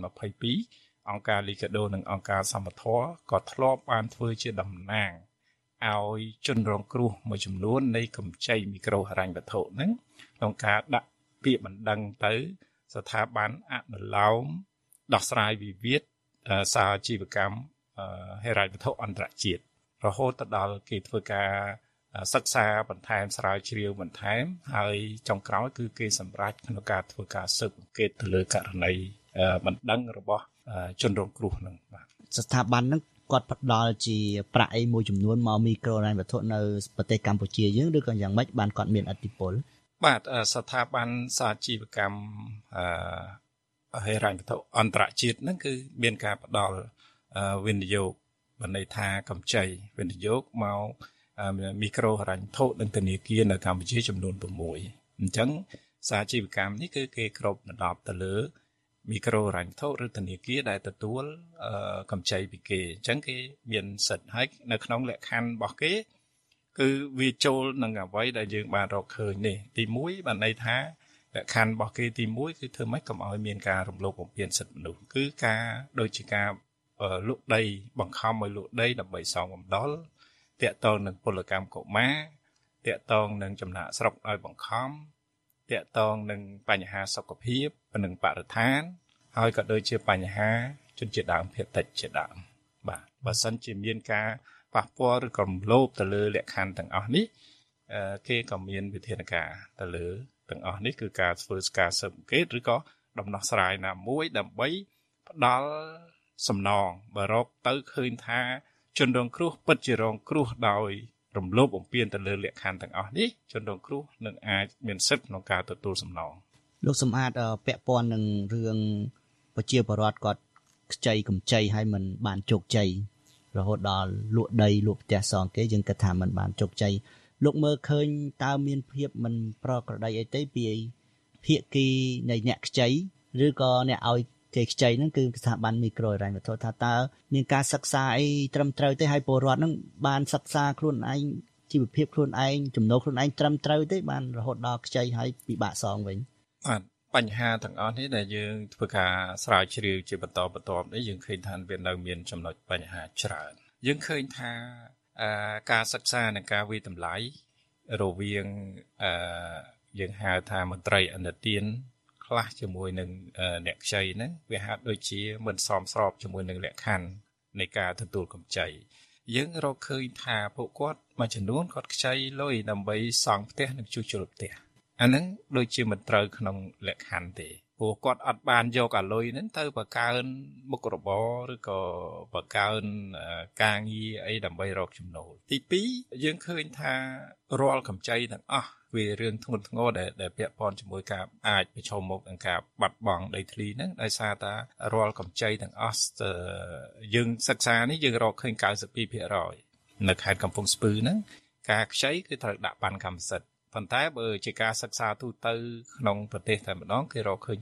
2022អង្គការលីកាដូនិងអង្គការសមត្ថៈក៏ធ្លាប់បានធ្វើជាតំណាងឲ្យជនរងគ្រោះមួយចំនួននៃកម្ចីមីក្រូហិរញ្ញវត្ថុហ្នឹងក្នុងការដាក់ពាក្យបណ្ដឹងទៅស្ថាប័នអនុលោមដោះស្រាយវិវាទសារជីវកម្មហិរញ្ញវត្ថុអន្តរជាតិរហូតទៅដល់គេធ្វើការសិក្សាបន្ថែមស្រាវជ្រាវបន្ថែមហើយចុងក្រោយគឺគេសម្រេចក្នុងការធ្វើការស៊ើបអង្កេតទៅលើករណីបណ្ដឹងរបស់ជនរងគ្រោះហ្នឹងបាទស្ថាប័នហ្នឹងគាត់ផ្ដល់ជាប្រាក់អីមួយចំនួនមកមីក្រូហិរញ្ញវត្ថុនៅប្រទេសកម្ពុជាយើងឬក៏យ៉ាងម៉េចបានគាត់មានឥទ្ធិពលបាទស្ថាប័នសារជីវកម្មហិរញ្ញវត្ថុអន្តរជាតិហ្នឹងគឺមានការផ្ដល់វិនិយោគបានន័យថាកម្ចីវិនិយោគមកមីក្រូហិរញ្ញវត្ថុនិងធនាគារនៅកម្ពុជាចំនួន6អញ្ចឹងសារជីវកម្មនេះគឺគេគ្របដណ្ដប់ទៅលើមីក្រូហិរញ្ញវត្ថុឬធនាគារដែលទទួលកម្ចីពីគេអញ្ចឹងគេមានសិទ្ធិហើយនៅក្នុងលក្ខខណ្ឌរបស់គេគឺវាចូលនឹងអ្វីដែលយើងបានរកឃើញនេះទី1បានន័យថាលក្ខខណ្ឌរបស់គេទី1គឺធ្វើម៉េចកុំឲ្យមានការរំលោភបំពានសិទ្ធិមនុស្សគឺការដូចជាការលក់ដីបង្ខំឲ្យលក់ដីដើម្បីសងបំណុលតាក់ទងនឹងពលកម្មកុមារតាក់ទងនឹងចំណាក់ស្រុកឲ្យបង្ខំតាក់ទងនឹងបញ្ហាសុខភាពនិងបរិស្ថានហើយក៏ដូចជាបញ្ហាជនជាតិដើមភាគតិចជាដើមបាទបើសិនជាមានការប៉ះពាល់ឬក៏រំលោភទៅលើលក្ខខណ្ឌទាំងអស់នេះគេក៏មានវិធានការទៅលើទាំងអស់នេះគឺការធ្វើការស៊ើបអង្កេតឬក៏ដំណោះស្រាយណាមួយដើម្បីផ្ដល់សំណងបើរកទៅឃើញថាជនរងគ្រោះពិតជារងគ្រោះដោយរំលោភបំពានទៅលើលក្ខខណ្ឌទាំងអស់នេះជនរងគ្រោះនឹងអាចមានសិទ្ធិក្នុងការទទួលសំណងលោកសំអាតពាក់ព័ន្ធនឹងរឿងប្រជាពលរដ្ឋគាត់ខ្ចីកម្ចីឲ្យមិនបានជោគជ័យរហូតដល់លក់ដីលក់ផ្ទះសងគេយើងគិតថាមិនបានជោគជ័យលោកមើលឃើញតើមានភាពមិនប្រក្រតីអីទេពីភាគីនៃអ្នកខ្ចីឬក៏អ្នកឲ្យគេខ្ចីហ្នឹងគឺស្ថាប័នមីក្រូហិរញ្ញវត្ថុថាតើមានការសិក្សាអីត្រឹមត្រូវទេហើយពលរដ្ឋហ្នឹងបានសិក្សាខ្លួនឯងជីវភាពខ្លួនឯងចំណូលខ្លួនឯងត្រឹមត្រូវទេបានរហូតដល់ខ្ចីហើយពិបាកសងវិញបាទបញ្ហាទាំងអស់នេះដែលយើងធ្វើការស្រាវជ្រាវជាបន្តបន្ទាប់នេះយើងឃើញថាវានៅមានចំណុចបញ្ហាច្រើនយើងឃើញថាការសិក្សានិងការវិតម្លៃរវាងយើងហៅថាមន្ត្រីអនុទានខ្លះជាមួយនឹងអ្នកខ្ចីហ្នឹងវាហាក់ដូចជាមិនសមស្របជាមួយនឹងលក្ខខណ្ឌនៃការទទួលកម្ចីយើងរកឃើញថាពួកគាត់មួយចំនួនគាត់ខ្ចីលុយដើម្បីសង់ផ្ទះនិងជួសជុលផ្ទះអាហ្នឹងដូចជាមិនត្រូវក្នុងលក្ខខណ្ឌទេព្រោះគាត់អត់បានយកអាលុយហ្នឹងទៅបង្កើនមុខរបរឬក៏បង្កើនការងារអីដើម្បីរកចំណូលទី2យើងឃើញថារាល់កម្ចីទាំងអស់វារឿងធ្ងន់ធ្ងរដែលពាក់ព័ន្ធជាមួយការអាចប្រឈមមុខនឹងការបាត់បង់ដីធ្លីហ្នឹងដោយសារតែរាល់កម្ចីទាំងអស់យើងសិក្សានេះយើងរកឃើញ 92% នៅខេត្តកំពង់ស្ពឺហ្នឹងការខ្ចីគឺត្រូវដាក់បណ្ណកម្មសិទ្ធិប៉ុន្តែបើជាការសិក្សាទូទៅក្នុងប្រទេសតែម្ដងគេរកឃើញ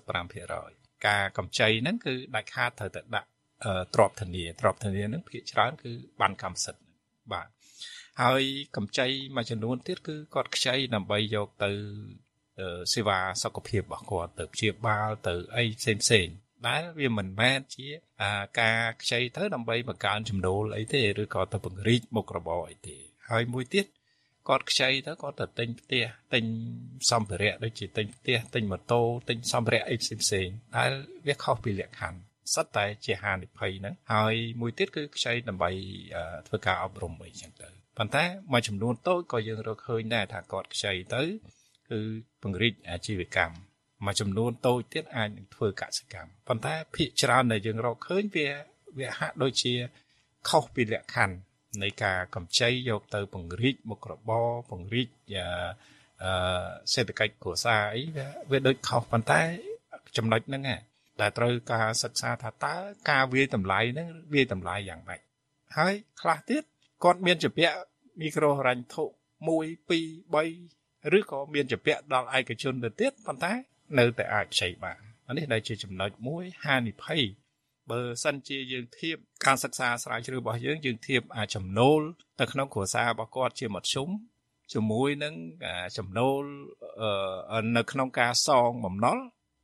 95% ការកម្ចីហ្នឹងគឺដាច់ខាតត្រូវតែដាក់ទ្រព្យធានាហ្នឹងភាគច្រើនគឺបណ្ណកម្មសិទ្ធិបាទហើយកម្ចីមួយចំនួនទៀតគឺគាត់ខ្ចីដើម្បីយកទៅសេវាសុខភាពរបស់គាត់ទៅព្យាបាលទៅអីផ្សេងៗដែលវាមិនមែនជាការខ្ចីទៅដើម្បីបង្កើនចំណូលអីទេឬក៏ទៅពង្រីកមុខរបរអីទេហើយមួយទៀតគាត់ខ្ចីទៅគាត់ទៅទិញផ្ទះទិញសម្ភារៈដូចជាទិញផ្ទះទិញម៉ូតូទិញសម្ភារៈអីផ្សេងៗដែលវាខុសពីលក្ខខណ្ឌសិតតែជាហានិភ័យហ្នឹងហើយមួយទៀតគឺខ្ចីដើម្បីធ្វើការអប់រំអីចឹងទៅប៉ុន្តែមួយចំនួនតូចក៏យើងរកឃើញដែរថាគាត់ខ្ចីទៅគឺពង្រីកអាជីវកម្មមួយចំនួនតូចទៀតអាចនឹងធ្វើកសិកម្មប៉ុន្តែភាគច្រើនដែលយើងរកឃើញវាហាក់ដូចជាខុសពីលក្ខខណ្ឌនៃការកម្ចីយកទៅពង្រីកមុខរបរពង្រីកសេដ្ឋកិច្ចគ្រួសារអីវាដូចខុសប៉ុន្តែចំណុចហ្នឹងតែត្រូវការសិក្សាថាតើការវាយតម្លៃហ្នឹងវាយតម្លៃយ៉ាងម៉េចហើយខ្លះទៀតគាត់មានជាពាក់មីក្រូហិរញ្ញវត្ថុ1 2 3ឬក៏មានជាពាក់ដល់ឯកជនទៅទៀតប៉ុន្តែនៅតែអាចខ្ចីបានអានេះដែលជាចំណុចមួយហានិភ័យបើសិនជាយើងធៀបការសិក្សាស្រាវជ្រាវរបស់យើងធៀបចំណូលទៅក្នុងគ្រួសាររបស់គាត់ជាមធ្យមជាមួយនឹងចំណូលនៅក្នុងការសងបំណុលខុស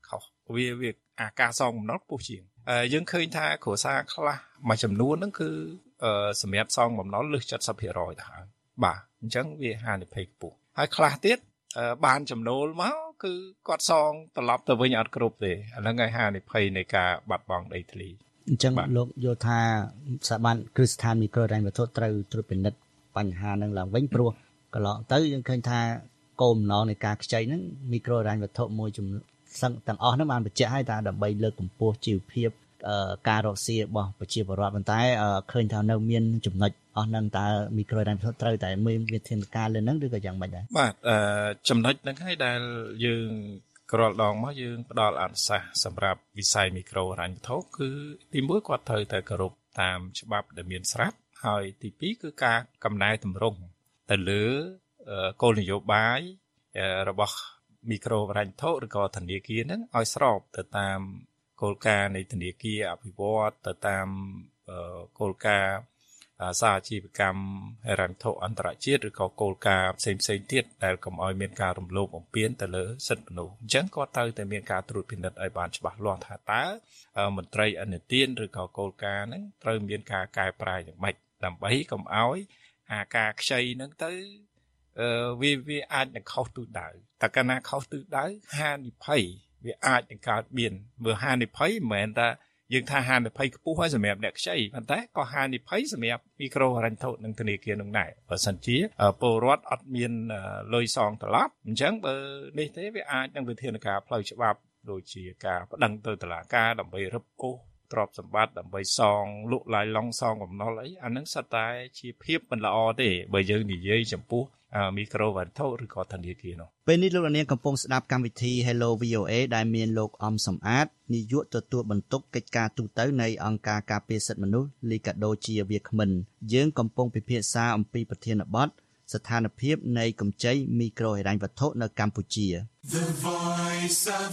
វាអាការសងបំណុលខ្ពស់ជាងយើងឃើញថាគ្រួសារខ្លះមួយចំនួនហ្នឹងគឺសម្រាប់សងបំណុលលើស 70% ទៅហើយបាទអញ្ចឹងវាហានិភ័យខ្ពស់ហើយខ្លះទៀតបានចំណូលមកគឺគាត់សងត្រឡប់ទៅវិញអត់គ្រប់ទេអាហ្នឹងហើយហានិភ័យនៃការបាត់បង់ដីធ្លីអញ្ចឹងលោកយល់ថាស្ថាប័នគ្រឹះស្ថានមីក្រូហិរញ្ញវត្ថុត្រូវត្រួតពិនិត្យបញ្ហាហ្នឹងឡើងវិញព្រោះកន្លងទៅយើងឃើញថាគោលបំណងនៃការខ្ចីហ្នឹងមីក្រូហិរញ្ញវត្ថុមួយចំនួនទាំងអស់ហ្នឹងបានបញ្ជាក់ឲ្យថាដើម្បីលើកកម្ពស់ជីវភាពការរកស៊ីរបស់ប្រជាពលរដ្ឋប៉ុន្តែឃើញថានៅមានចំណុចអស់ហ្នឹងតើមីក្រូហិរញ្ញវត្ថុត្រូវតែមានវិធានការលើហ្នឹងឬក៏យ៉ាងម៉េចដែរបាទចំណុចហ្នឹងហើយដែលយើងក្រលដងមកយើងផ្ដល់អនុសាសន៍សម្រាប់វិស័យមីក្រូហិរញ្ញវត្ថុគឺទី1គាត់ត្រូវតែគោរពតាមច្បាប់ដែលមានស្រាប់ហើយទី2គឺការកំណែតម្រង់ទៅលើគោលនយោបាយរបស់មីក្រូហិរញ្ញវត្ថុឬក៏ធនាគារហ្នឹងឲ្យស្របទៅតាមគោលការណ៍នៃធនាគារអភិវឌ្ឍទៅតាមគោលការណ៍សហជីវកម្មហិរញ្ញវត្ថុអន្តរជាតិឬក៏គោលការណ៍ផ្សេងៗទៀតដែលកុំឲ្យមានការរំលោភបំពានទៅលើសិទ្ធិមនុស្សអញ្ចឹងគាត់ត្រូវតែមានការត្រួតពិនិត្យឲ្យបានច្បាស់លាស់ថាតើមន្ត្រីឥណទានឬក៏គោលការណ៍ហ្នឹងត្រូវមានការកែប្រែយ៉ាងម៉េចដើម្បីកុំឲ្យអាការខ្ចីហ្នឹងទៅវាអាចនឹងខុសទិសដៅតែកាលណាខុសទិសដៅហានិភ័យវាអាចនឹងកើតមានបើហានិភ័យមិនមែនថាយើងថាហានិភ័យខ្ពស់ហើយសម្រាប់អ្នកខ្ចីប៉ុន្តែក៏ហានិភ័យសម្រាប់មីក្រូហិរញ្ញវត្ថុនិងធនាគារនោះដែរបើសិនជាពលរដ្ឋអត់មានលុយសងត្រឡប់អញ្ចឹងបើនេះទេវាអាចនឹងវិធានការផ្លូវច្បាប់ដូចជាការប្តឹងទៅតុលាការដើម្បីរឹបអូសទ្រព្យសម្បត្តិដើម្បីសងលក់ឡាយឡុងសងបំណុលអីអានឹងសិតតែជាភាពមិនល្អទេបើយើងនិយាយចំពោះមីក្រូហិរញ្ញវត្ថុឬក៏ធនាគារនោះពេលនេះលោកនាងកំពុងស្ដាប់កម្មវិធី Hello VOA ដែលមានលោកអំសំអាតនាយកទទួលបន្ទុកកិច្ចការទូតនៃអង្គការការពារសិទ្ធិមនុស្សលីកាដូជាវាគ្មិនយើងកំពុងពិភាក្សាអំពីប្រធានបទស្ថានភាពនៃកម្ចីមីក្រូហិរញ្ញវត្ថុនៅកម្ពុជា The Voice of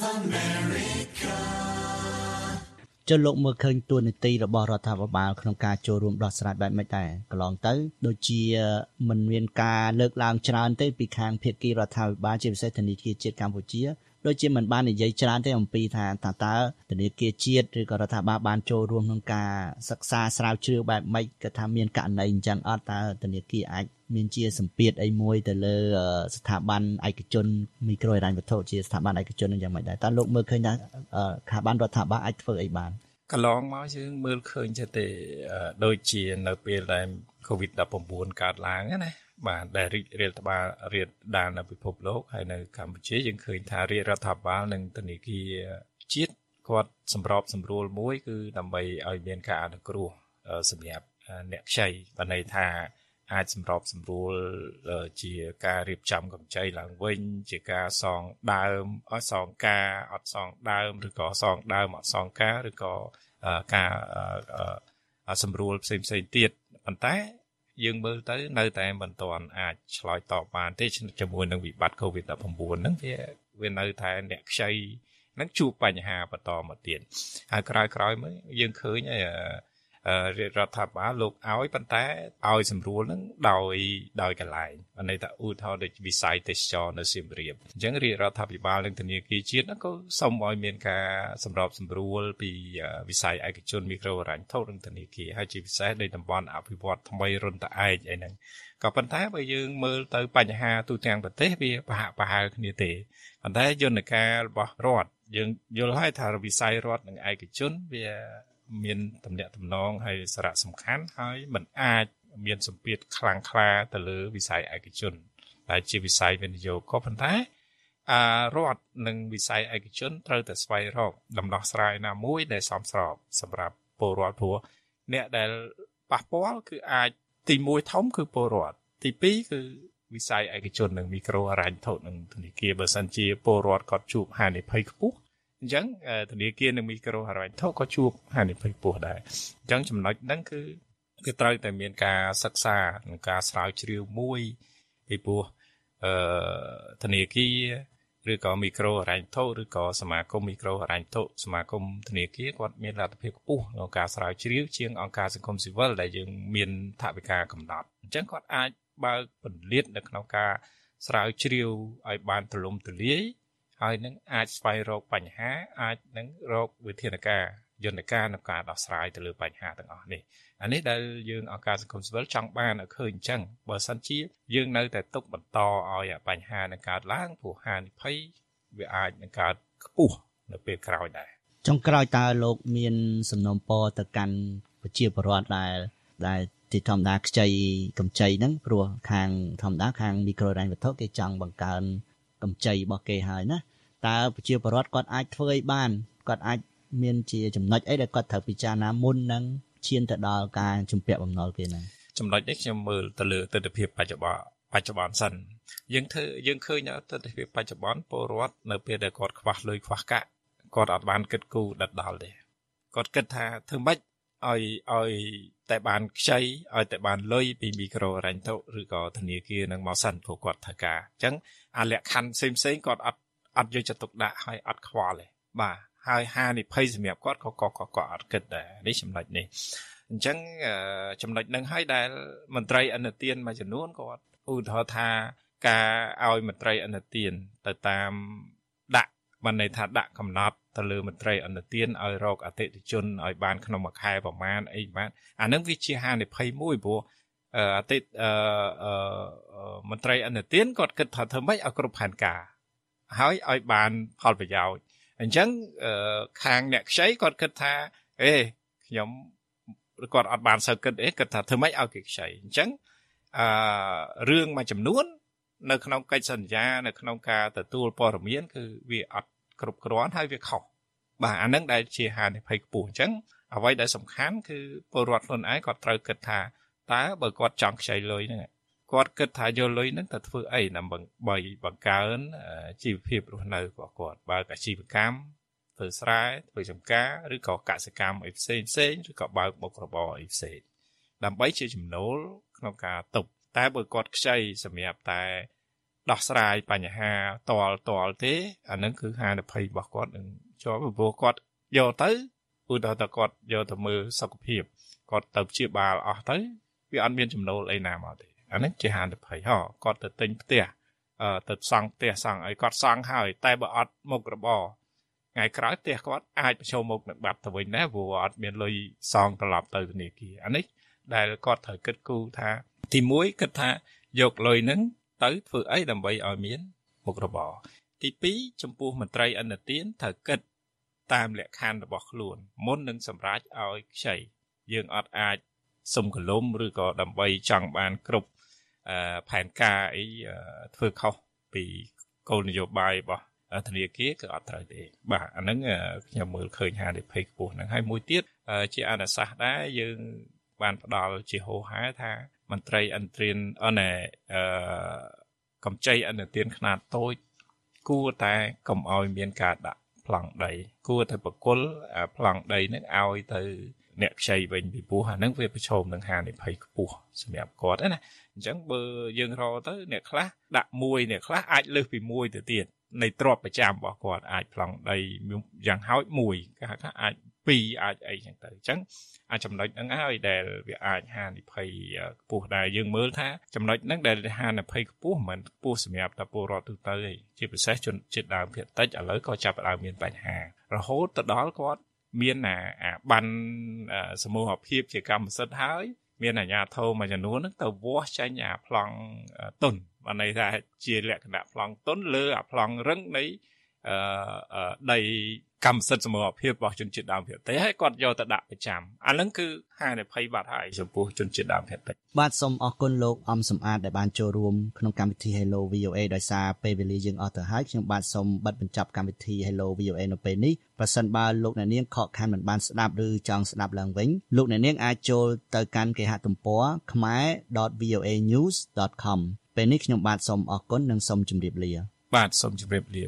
America ចុះលោកមើលឃើញទួនាទីរបស់រដ្ឋាភិបាលក្នុងការចូលរួមដោះស្រាយបែបម៉េចដែរកន្លងទៅដូចជាមិនមានការលើកឡើងច្រើនទេពីខាងភាគីរដ្ឋាភិបាលជាពិសេសធនាគារជាតិកម្ពុជាដូចជាមិនបាននិយាយច្រើនទេអំពីថាតើធនាគារជាតិឬក៏រដ្ឋាភិបាលបានចូលរួមក្នុងការសិក្សាស្រាវជ្រាវបែបម៉េចក៏ថាមានករណីអញ្ចឹងអត់តើធនាគារអាចមានជាសម្ពាធអីមួយទៅលើស្ថាប័នឯកជនមីក្រូហិរញ្ញវត្ថុជាស្ថាប័នឯកជននឹងយ៉ាងម៉េចដែរតើលោកមើលឃើញថាស្ថាប័នរដ្ឋាភិបាលអាចធ្វើអីបានកន្លងមកយើងមើលឃើញទេដូចជានៅពេលដែល COVID-19 កើតឡើងណាបាទដែលរដ្ឋបាលរាជដាលនៅពិភពលោកហើយនៅកម្ពុជាយើងឃើញថារាជរដ្ឋាភិបាលនិងធនាគារជាតិគាត់សម្របសម្រួលមួយគឺដើម្បីឲ្យមានការអនុគ្រោះសម្រាប់អ្នកខ្ចីបានន័យថាអាចសម្របសម្រួលជាការរៀបចំកម្ចីឡើងវិញជាការសងដើមអត់សងការអត់សងដើមឬក៏សងដើមអត់សងការឬក៏ការសម្រួលផ្សេងៗទៀតប៉ុន្តែយើងមើលទៅនៅតែមិនទាន់អាចឆ្លើយតបបានទេជាមួយនឹងវិបត្តិ COVID-19 ហ្នឹងវានៅតែអ្នកខ្ចីនឹងជួបបញ្ហាបន្តមកទៀតហើយក្រោយៗមកយើងឃើញរដ្ឋាភិបាលលោកឲ្យប៉ុន្តែឲ្យសម្រួលនឹងដោយកន្លែងន័យថាឧទាហរណ៍ដូចវិស័យទេសចរនៅសៀមរាបអញ្ចឹងរាជរដ្ឋាភិបាលនិងធនាគារជាតិក៏សូមឲ្យមានការសម្របសម្រួលពីវិស័យឯកជនមីក្រូហិរញ្ញវត្ថុនិងធនាគារហើយជាពិសេសនៅតំបន់អភិវឌ្ឍថ្មីរុនត្អែកអីហ្នឹងក៏ប៉ុន្តែបើយើងមើលទៅបញ្ហាទូទាំងប្រទេសវាប្រហែលគ្នាទេប៉ុន្តែយន្តការរបស់រដ្ឋយើងយល់ហើយថាវិស័យរដ្ឋនិងឯកជនវាមានទំនាក់ទំនងហើយសារៈសំខាន់ហើយมันអាចមានសម្ពាធខ្លាំងក្លាទៅលើវិស័យឯកជនដែលជាវិស័យវិនិយោគក៏ប៉ុន្តែរដ្ឋនិងវិស័យឯកជនត្រូវតែស្វែងរកដំណោះស្រាយណាមួយដែលសមស្របសម្រាប់ពលរដ្ឋព្រោះអ្នកដែលប៉ះពាល់គឺអាចទី1ធំគឺពលរដ្ឋទី2គឺវិស័យឯកជននិងមីក្រូហិរញ្ញវត្ថុនិងធនាគារបើសិនជាពលរដ្ឋគាត់ជួបហានិភ័យខ្ពស់អញ្ចឹងធនាគារនិងមីក្រូហិរញ្ញវត្ថុក៏ជួបហានិភ័យខ្ពស់ដែរអញ្ចឹងចំណុចហ្នឹងគឺត្រូវតែមានការសិក្សានិងការស្រាវជ្រាវមួយពីព្រោះធនាគារឬក៏មីក្រូហិរញ្ញវត្ថុឬក៏សមាគមមីក្រូហិរញ្ញវត្ថុសមាគមធនាគារគាត់មានលទ្ធភាពខ្ពស់ក្នុងការស្រាវជ្រាវជាងអង្គការសង្គមស៊ីវិលដែលយើងមានថវិកាកំណត់អញ្ចឹងគាត់អាចបើកពន្លាតនៅក្នុងការស្រាវជ្រាវឲ្យបានទូលំទូលាយហើយនឹងអាចស្វែងរកបញ្ហាអាចនឹងរកវិធានការយន្តការក្នុងការដោះស្រាយទៅលើបញ្ហាទាំងអស់នេះអានេះដែលយើងអង្គការសង្គមស៊ីវិលចង់បានឲ្យឃើញអញ្ចឹងបើសិនជាយើងនៅតែទុកបន្តឲ្យបញ្ហានឹងកើតឡើងព្រោះហានិភ័យវាអាចនឹងកើតខ្ពស់នៅពេលក្រោយដែរចុងក្រោយតើលោកមានសំណូមពរទៅកាន់ប្រជាពលរដ្ឋដែលទីធម្មតាខ្ចីកម្ចីហ្នឹងព្រោះខាងធម្មតាខាងមីក្រូហិរញ្ញវត្ថុគេចង់បង្កើនកម្ចីរបស់គេហើយណាតើប្រជាពលរដ្ឋគាត់អាចធ្វើឲ្យបានគាត់អាចមានជាចំណុចអីដែលគាត់ត្រូវពិចារណាមុននឹងឈានទៅដល់ការជំពាក់បំណុលគេហ្នឹងចំណុចនេះខ្ញុំមើលទៅលើទស្សនវិជ្ជាបច្ចុប្បន្នសិនយើងឃើញទស្សនវិជ្ជាបច្ចុប្បន្នពលរដ្ឋនៅពេលដែលគាត់ខ្វះលុយខ្វះកាក់គាត់អត់បានគិតគូរដិតដល់ទេគាត់គិតថាធ្វើម៉េចឲ្យតែបានខ្ចីឲ្យតែបានលុយពីមីក្រូហិរញ្ញវត្ថុឬក៏ធនាគារនឹងមកសិនព្រោះគាត់ត្រូវការអញ្ចឹងអាលក្ខខណ្ឌផ្សេងគាត់អត់យកចិត្តទុកដាក់ហើយអត់ខ្វល់ទេបាទហើយហានិភ័យសម្រាប់គាត់ក៏អត់គិតដែរនេះចំណុចនេះអញ្ចឹងចំណុចនឹងហើយដែលមន្ត្រីឥណទានមួយចំនួនគាត់ឧទាហរណ៍ថាការឲ្យមន្ត្រីឥណទានទៅតាមដាក់បានន័យថាដាក់កំណត់ទៅលើមន្ត្រីឥណទានឲ្យរកអតិថិជនឲ្យបានក្នុងមួយខែប្រមាណអីបានអានឹងវាជាហានិភ័យមួយព្រោះមន្ត្រីឥណទានគាត់គិតថាធ្វើម៉េចឲ្យគ្រប់ផែនការហើយឲ្យបានផលប្រយោជន៍អញ្ចឹងខាងអ្នកខ្ចីគាត់គិតថាខ្ញុំគាត់អត់បានសូវគិតគិតថាធ្វើម៉េចឲ្យគេខ្ចីអញ្ចឹងរឿងមួយចំនួននៅក្នុងកិច្ចសន្យានៅក្នុងការទទួលព័ត៌មានគឺវាអត់គ្រប់គ្រាន់ហើយវាខុសបាទអានឹងដែលជាហានិភ័យខ្ពស់អញ្ចឹងអ្វីដែលសំខាន់គឺពលរដ្ឋខ្លួនឯងគាត់ត្រូវគិតថាតើបើគាត់ចង់ខ្ចីលុយហ្នឹងគាត់គិតថាយកលុយហ្នឹងទៅធ្វើអីដើម្បីបង្កើនជីវភាពរស់នៅរបស់គាត់បើអាជីវកម្មធ្វើស្រែធ្វើចម្ការឬក៏កសិកម្មអីផ្សេងឬក៏បើកមុខរបរអីផ្សេងដើម្បីជាចំណូលក្នុងការទប់តែបើគាត់ខ្ចីសម្រាប់តែដោះស្រាយបញ្ហាតលទេអានឹងគឺហានិភ័យរបស់គាត់នឹងជាប់ព្រោះគាត់យកទៅឧទាហរណ៍ថាគាត់យកទៅមើលសុខភាពគាត់ទៅព្យាបាលអស់ទៅវាអត់មានចំណូលអីណាមកទេអានេះជាហានិភ័យគាត់ទៅទិញផ្ទះទៅសង់ផ្ទះសង់អីគាត់សង់ហើយតែបើអត់មុខរបរថ្ងៃក្រោយផ្ទះគាត់អាចប្រឈមមុខនឹងបាត់ទៅវិញដែរព្រោះអត់មានលុយសងត្រឡប់ទៅធនាគារអានេះដែលគាត់ត្រូវគិតគូរថាទី1គិតថាយកលុយហ្នឹងទៅធ្វើអីដើម្បីឲ្យមានមុខរបរទី2ចំពោះមន្ត្រីឥណទានត្រូវគិតតាមលក្ខខណ្ឌរបស់ខ្លួនមុននឹងសម្រេចឲ្យខ្ចីយើងអត់អាចសុំកលុំឬក៏ដើម្បីចង់បានគ្រប់ផែនការអីធ្វើខុសពីគោលនយោបាយរបស់ធនាគារគឺអត់ត្រូវទេបាទអាហ្នឹងខ្ញុំមើលឃើញហានិភ័យខ្ពស់ហ្នឹងហើយមួយទៀតជាអនុសាសន៍ដែរយើងបានផ្ដល់ជាហោហែថាមន្ត្រីឥណទានកម្ចីឥណទានខ្នាតតូចគួរតែកុំឲ្យមានការដាក់ប្លង់ដីគួរតែបកគលប្លង់ដីហ្នឹងឲ្យទៅអ្នកខ្ចីវិញពីព្រោះអាហ្នឹងវាប្រឈមនឹងហានិភ័យខ្ពស់សម្រាប់គាត់ណាអញ្ចឹងបើយើងរកទៅអ្នកខ្លះដាក់មួយអ្នកខ្លះអាចលើសពីមួយទៅទៀតនៃទ្រព្យប្រចាំរបស់គាត់អាចប្លង់ដីយ៉ាងហោចមួយគេហៅថាអាច2អាចអីចឹងទៅអញ្ចឹងអាចចំណុចហ្នឹងហើយដែលវាអាចហានិភ័យខ្ពស់ដែរយើងមើលថាចំណុចហ្នឹងដែលហានិភ័យខ្ពស់មិនខ្ពស់សម្រាប់តែពលរដ្ឋទូទៅទេជាពិសេសជនជាតិដើមភាគតិចឥឡូវក៏ចាប់ផ្ដើមមានបញ្ហារហូតទៅដល់គាត់មានអាបានសមូហភាពជាកម្មសិទ្ធិហើយមានអាជ្ញាធរមួយចំនួនហ្នឹងទៅវាស់ចេញអាប្លង់ទុនបានន័យថាជាលក្ខណៈប្លង់ទុនលើអាប្លង់រឹងនៃដីកម្មសិទ្ធិសមូហភាពរបស់ជនជាតិដើមភាគតិចហើយគាត់យកទៅដាក់ប្រចាំអាហ្នឹងគឺហានិភ័យបាត់ហើយចំពោះជនជាតិដើមភាគតិចបាទសូមអរគុណលោកអំសំអាតដែលបានចូលរួមក្នុងកម្មវិធី Hello VOA ដោយសារពេលវេលាយើងអស់ទៅហើយខ្ញុំបាទសូមបិទបញ្ចប់កម្មវិធី Hello VOA នៅពេលនេះប្រសិនបើលោកអ្នកនាងខកខានមិនបានស្ដាប់ឬចង់ស្ដាប់ឡើងវិញលោកអ្នកនាងអាចចូលទៅកាន់គេហទំព័រ khmer.voanews.com ពេលនេះខ្ញុំបាទសូមអរគុណនិងសូមជម្រាបលាបាទសូមជម្រាបលា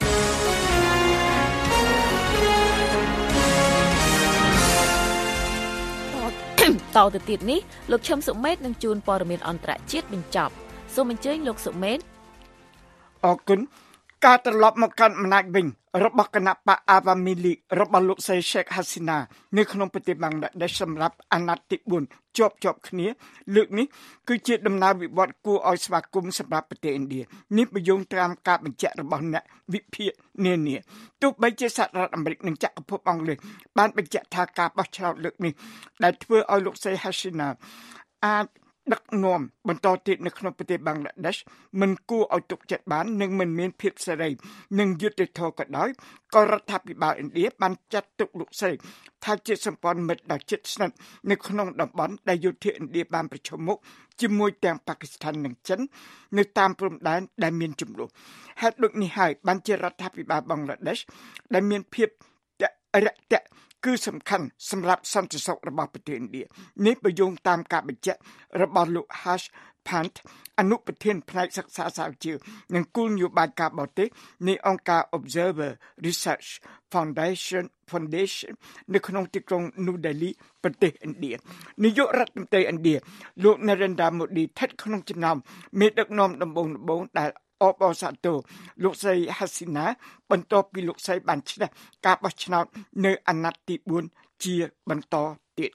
តទៅទៀតនេះលោកឈឹមសុមេតនឹងជួនព័ត៌មានអន្តរជាតិបញ្ចប់សូមអញ្ជើញលោកសុមេតអរគុណការត្រឡប់មកកាន់អំណាចវិញរបស់គណៈបកអាវ៉ាមីលីរបស់លោកសេឆេកហាស៊ីណានៅក្នុងប្រទេសបង់ក្លាដេសសម្រាប់អាណត្តិទី4ជាប់គ្នាលើកនេះគឺជាដំណើរវិវត្តគួរឲ្យស្វាគមន៍សម្រាប់ប្រទេសឥណ្ឌានេះបញ្យងតាមការបញ្ជាក់របស់អ្នកវិភាគនានាទោះបីជាសហរដ្ឋអាមេរិកនិងចក្រភពអង់គ្លេសបានបញ្ជាក់ថាការបោះឆ្នោតលើកនេះដែលធ្វើឲ្យលោកសេហាស៊ីណាអាចដឹកនាំបន្តទៀតនៅក្នុងប្រទេសបង់ក្លាដេសមិនគួរឲ្យទុកចិត្តបាននិងមិនមានភាពសេរីនិងយុត្តិធម៌ក៏ដោយក៏រដ្ឋាភិបាលឥណ្ឌាបានចាត់ទុកលោកសេថាជាសម្ព័ន្ធមិត្តដ៏ជិតស្និទ្ធនៅក្នុងតំបន់ដែលយោធាឥណ្ឌាបានប្រឈមមុខជាមួយទាំងប៉ាគីស្ថាននិងចិននៅតាមព្រំដែនដែលមានជម្លោះហេតុដូចនេះហើយបានជារដ្ឋាភិបាលបង់ក្លាដេសដែលមានភាពរាក់ទាក់គឺសំខាន់សម្រាប់សន្តិសុខរបស់ប្រទេសឥណ្ឌានេះបញ្យងតាមការបញ្ជាក់របស់លោក Harsh Pant អនុប្រធានផ្នែកសិក្សាសាស្ត្រវិទ្យានិងគោលនយោបាយការបរទេសនៃអង្គការ Observer Research Foundation នៅក្នុងទីក្រុង New Delhi ប្រទេសឥណ្ឌានាយករដ្ឋមន្ត្រីឥណ្ឌាលោក Narendra Modi ស្ថិតក្នុងចំណោមមេដឹកនាំដំបូងដែលអបអរសាទរលោកស្រីហាស៊ីណាបន្ទាប់ពីលោកស្រីបានឈ្នះការបោះឆ្នោតនៅអាណត្តិទី4ជាបន្តទៀត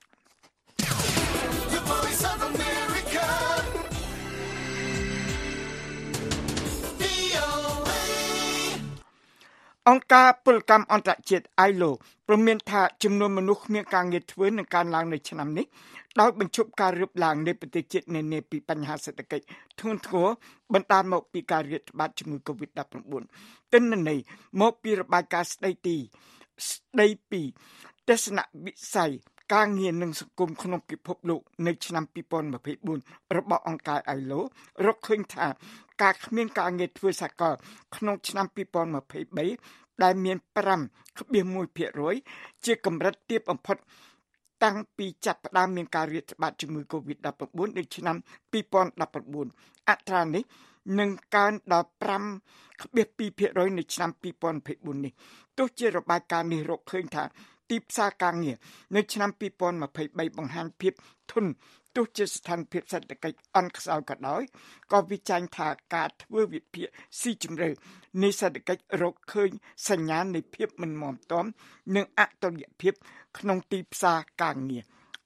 អង្គការពលកម្មអន្តរជាតិ ILO ព្រមមានថាចំនួនមនុស្សគ្មានការងារធ្វើនឹងកើនឡើងនៅឆ្នាំនេះដោយបញ្ឈប់ការរើបឡើងនៃប្រទេសជាតិនានាពីបញ្ហាសេដ្ឋកិច្ចធ្ងន់ធ្ងរបណ្ដាលមកពីការរាតត្បាតជំងឺ COVID-19 ទិន្នន័យមកពីរបាយការណ៍ស្ដីពីទស្សនវិស័យការងារនិងសង្គមក្នុងពិភពលោកនៅឆ្នាំ2024របស់អង្គការ ILO រកឃើញថាការគ្មានការងារធ្វើសកលក្នុងឆ្នាំ2023ដែលមាន 5.1% ជាកម្រិតទាបបំផុតតាំងពីចាប់ផ្ដើមមានការរាតត្បាតជំងឺ COVID-19 នៅឆ្នាំ2019អត្រានេះនឹងកើនដល់ 5.2% នៅឆ្នាំ2024នេះទោះជារបាយការណ៍នេះរកឃើញថាទីផ្សារការងារនៅឆ្នាំ2023បង្ហាញភាពធន់ទោះជាស្ថានភាពសេដ្ឋកិច្ចអន់ខ្សោយក៏ដោយក៏វិចារណ៍ថាការធ្វើវិភាគស៊ីជម្រៅនៃសេដ្ឋកិច្ចរកឃើញសញ្ញានៃភាពមិនមាំទាំនិងអតុល្យភាពក្នុងទីផ្សារការងារ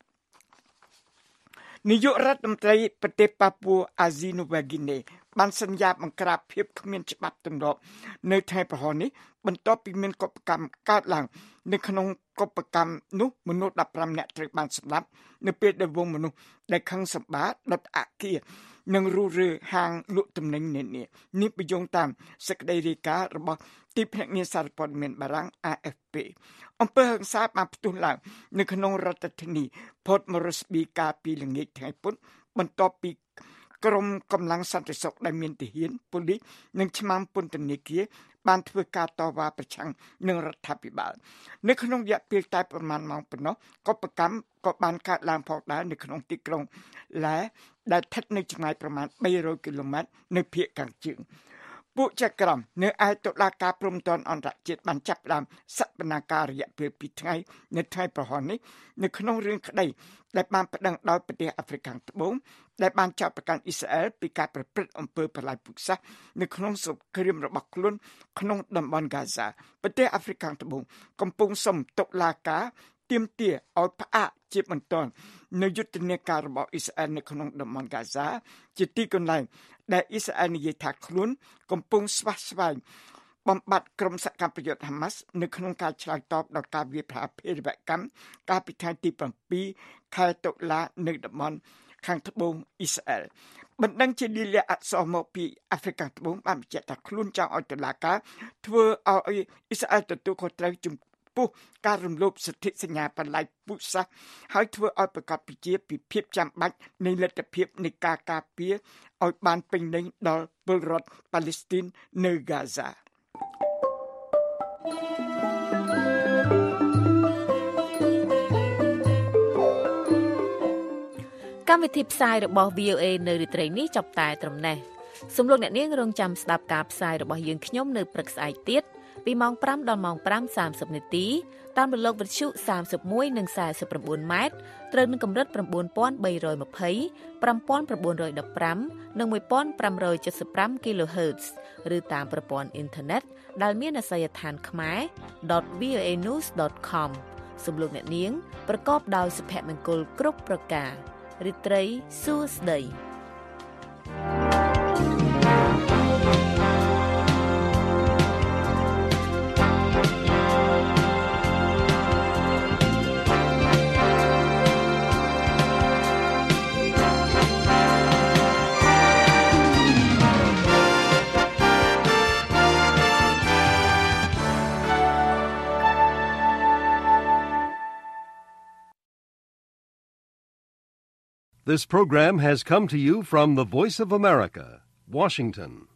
នាយករដ្ឋមន្ត្រីប្រទេសប៉ាពួរអាស៊ីនូវែលហ្គីណេបានសន្យាបង្ក្រាបភាពគ្មានច្បាប់ទម្លាប់នៅថ្ងៃប្រហោះនេះបន្ទាប់ពីមានកុបកម្មកើតឡើងនៅក្នុងកុបកម្មនោះមនុស្ស15នាក់ត្រូវបានសម្លាប់នៅពេលដែលវងមនុស្សដែលខឹងសម្បាដុតអគារនិងរុះរើហាងលក់ទំនិញនានានេះបញ្យងតាមសេចក្តីរាយការណ៍របស់ទីភ្នាក់ងារសារព័ត៌មានបារាំង AFP អំពើហិង្សាបានផ្ទុះឡើងនៅក្នុងរដ្ឋធានី Port Moresby កាលពីល្ងាចថ្ងៃពុធបន្ទាប់ពីក្រុមកម្លាំងសន្តិសុខដែលមានទាហានប៉ូលីសនិងឆ្មាំពន្ធនាគារបានធ្វើការតវ៉ាប្រឆាំងនឹងរដ្ឋាភិបាលនៅក្នុងរយៈពេលតែប្រមាណម៉ោងប៉ុណ្ណោះកុបកម្មក៏បានកើតឡើងផងដែរនៅក្នុងទីក្រុងឡែដែលស្ថិតនៅចម្ងាយប្រមាណ300គីឡូម៉ែត្រនៅភាគខាងជើងពួកចក្រមនៅឯតុលាការព្រំដែនអន្តរជាតិបានចាប់ផ្ដើមសកម្មភាពរយៈពេល2ថ្ងៃនៅថ្ងៃប្រហោះនេះនៅក្នុងរឿងក្តីដែលបានប្តឹងដោយប្រទេសអាហ្វ្រិកខាងត្បូងដែលបានចោទប្រកាន់អ៊ីស្រាអែលពីការប្រព្រឹត្តអំពើបល្ល័ង្កពូជសាសន៍នៅក្នុងសង្គ្រាមរបស់ខ្លួនក្នុងតំបន់ហ្គាហ្សាប្រទេសអាហ្វ្រិកខាងត្បូងកំពុងសុំតុលាការទាមទារឲ្យផ្អាកជាបន្ទាន់នៅយុទ្ធនាការរបស់អ៊ីស្រាអែលនៅក្នុងតំបន់ហ្គាហ្សាជាទីកន្លែងដែលអ៊ីស្រាអែលនិយាយថាខ្លួនកំពុងស្វះស្វែងបំបត្តិក្រុមសកម្មប្រយុទ្ធហាម៉ាស់នៅក្នុងការឆ្លើយតបដល់ការវាយប្រហារភេរវកម្មកាលពីថ្ងៃទី7ខែតុលានៅតំបន់ខាងត្បូងអ៊ីស្រាអែលបណ្ដឹងជាលិលាអក្សរមកពីអាហ្វ្រិកខាងត្បូងបានបញ្ជាក់ថាខ្លួនចង់ឲ្យតុលាការធ្វើឲ្យអ៊ីស្រាអែលទទួលខុសត្រូវចំពោះការរំលោភសិទ្ធិសញ្ញាបល្ល័ង្កពូជសាសន៍ហើយធ្វើឲ្យប្រកាសពីភាពចាំបាច់នៃលទ្ធភាពនៃការការពារឲ្យបានពេញលេញដល់ពលរដ្ឋប៉ាឡេស្ទីននៅហ្គាហ្សាកម្មវិធីផ្សាយរបស់ VOA នៅរាត្រីនេះចាប់តែត្រឹមនេះសូមលោកអ្នកនាងរងចាំស្ដាប់ការផ្សាយរបស់យើងខ្ញុំនៅព្រឹកស្អែកទៀតពីម៉ោង5ដល់ម៉ោង5:30នាទីតាមរលកវិទ្យុ31និង49ម៉ែត្រត្រូវនឹងកម្រិត9320 5915 និង1575 kHz ឬតាមប្រព័ន្ធអ៊ីនធឺណិតដែលមានអាសយដ្ឋានខ្មែរ.voanews.com សំលោកអ្នកនាងប្រកបដោយសុភមង្គលគ្រប់ប្រការរាត្រីសួស្តី This program has come to you from the Voice of America, Washington.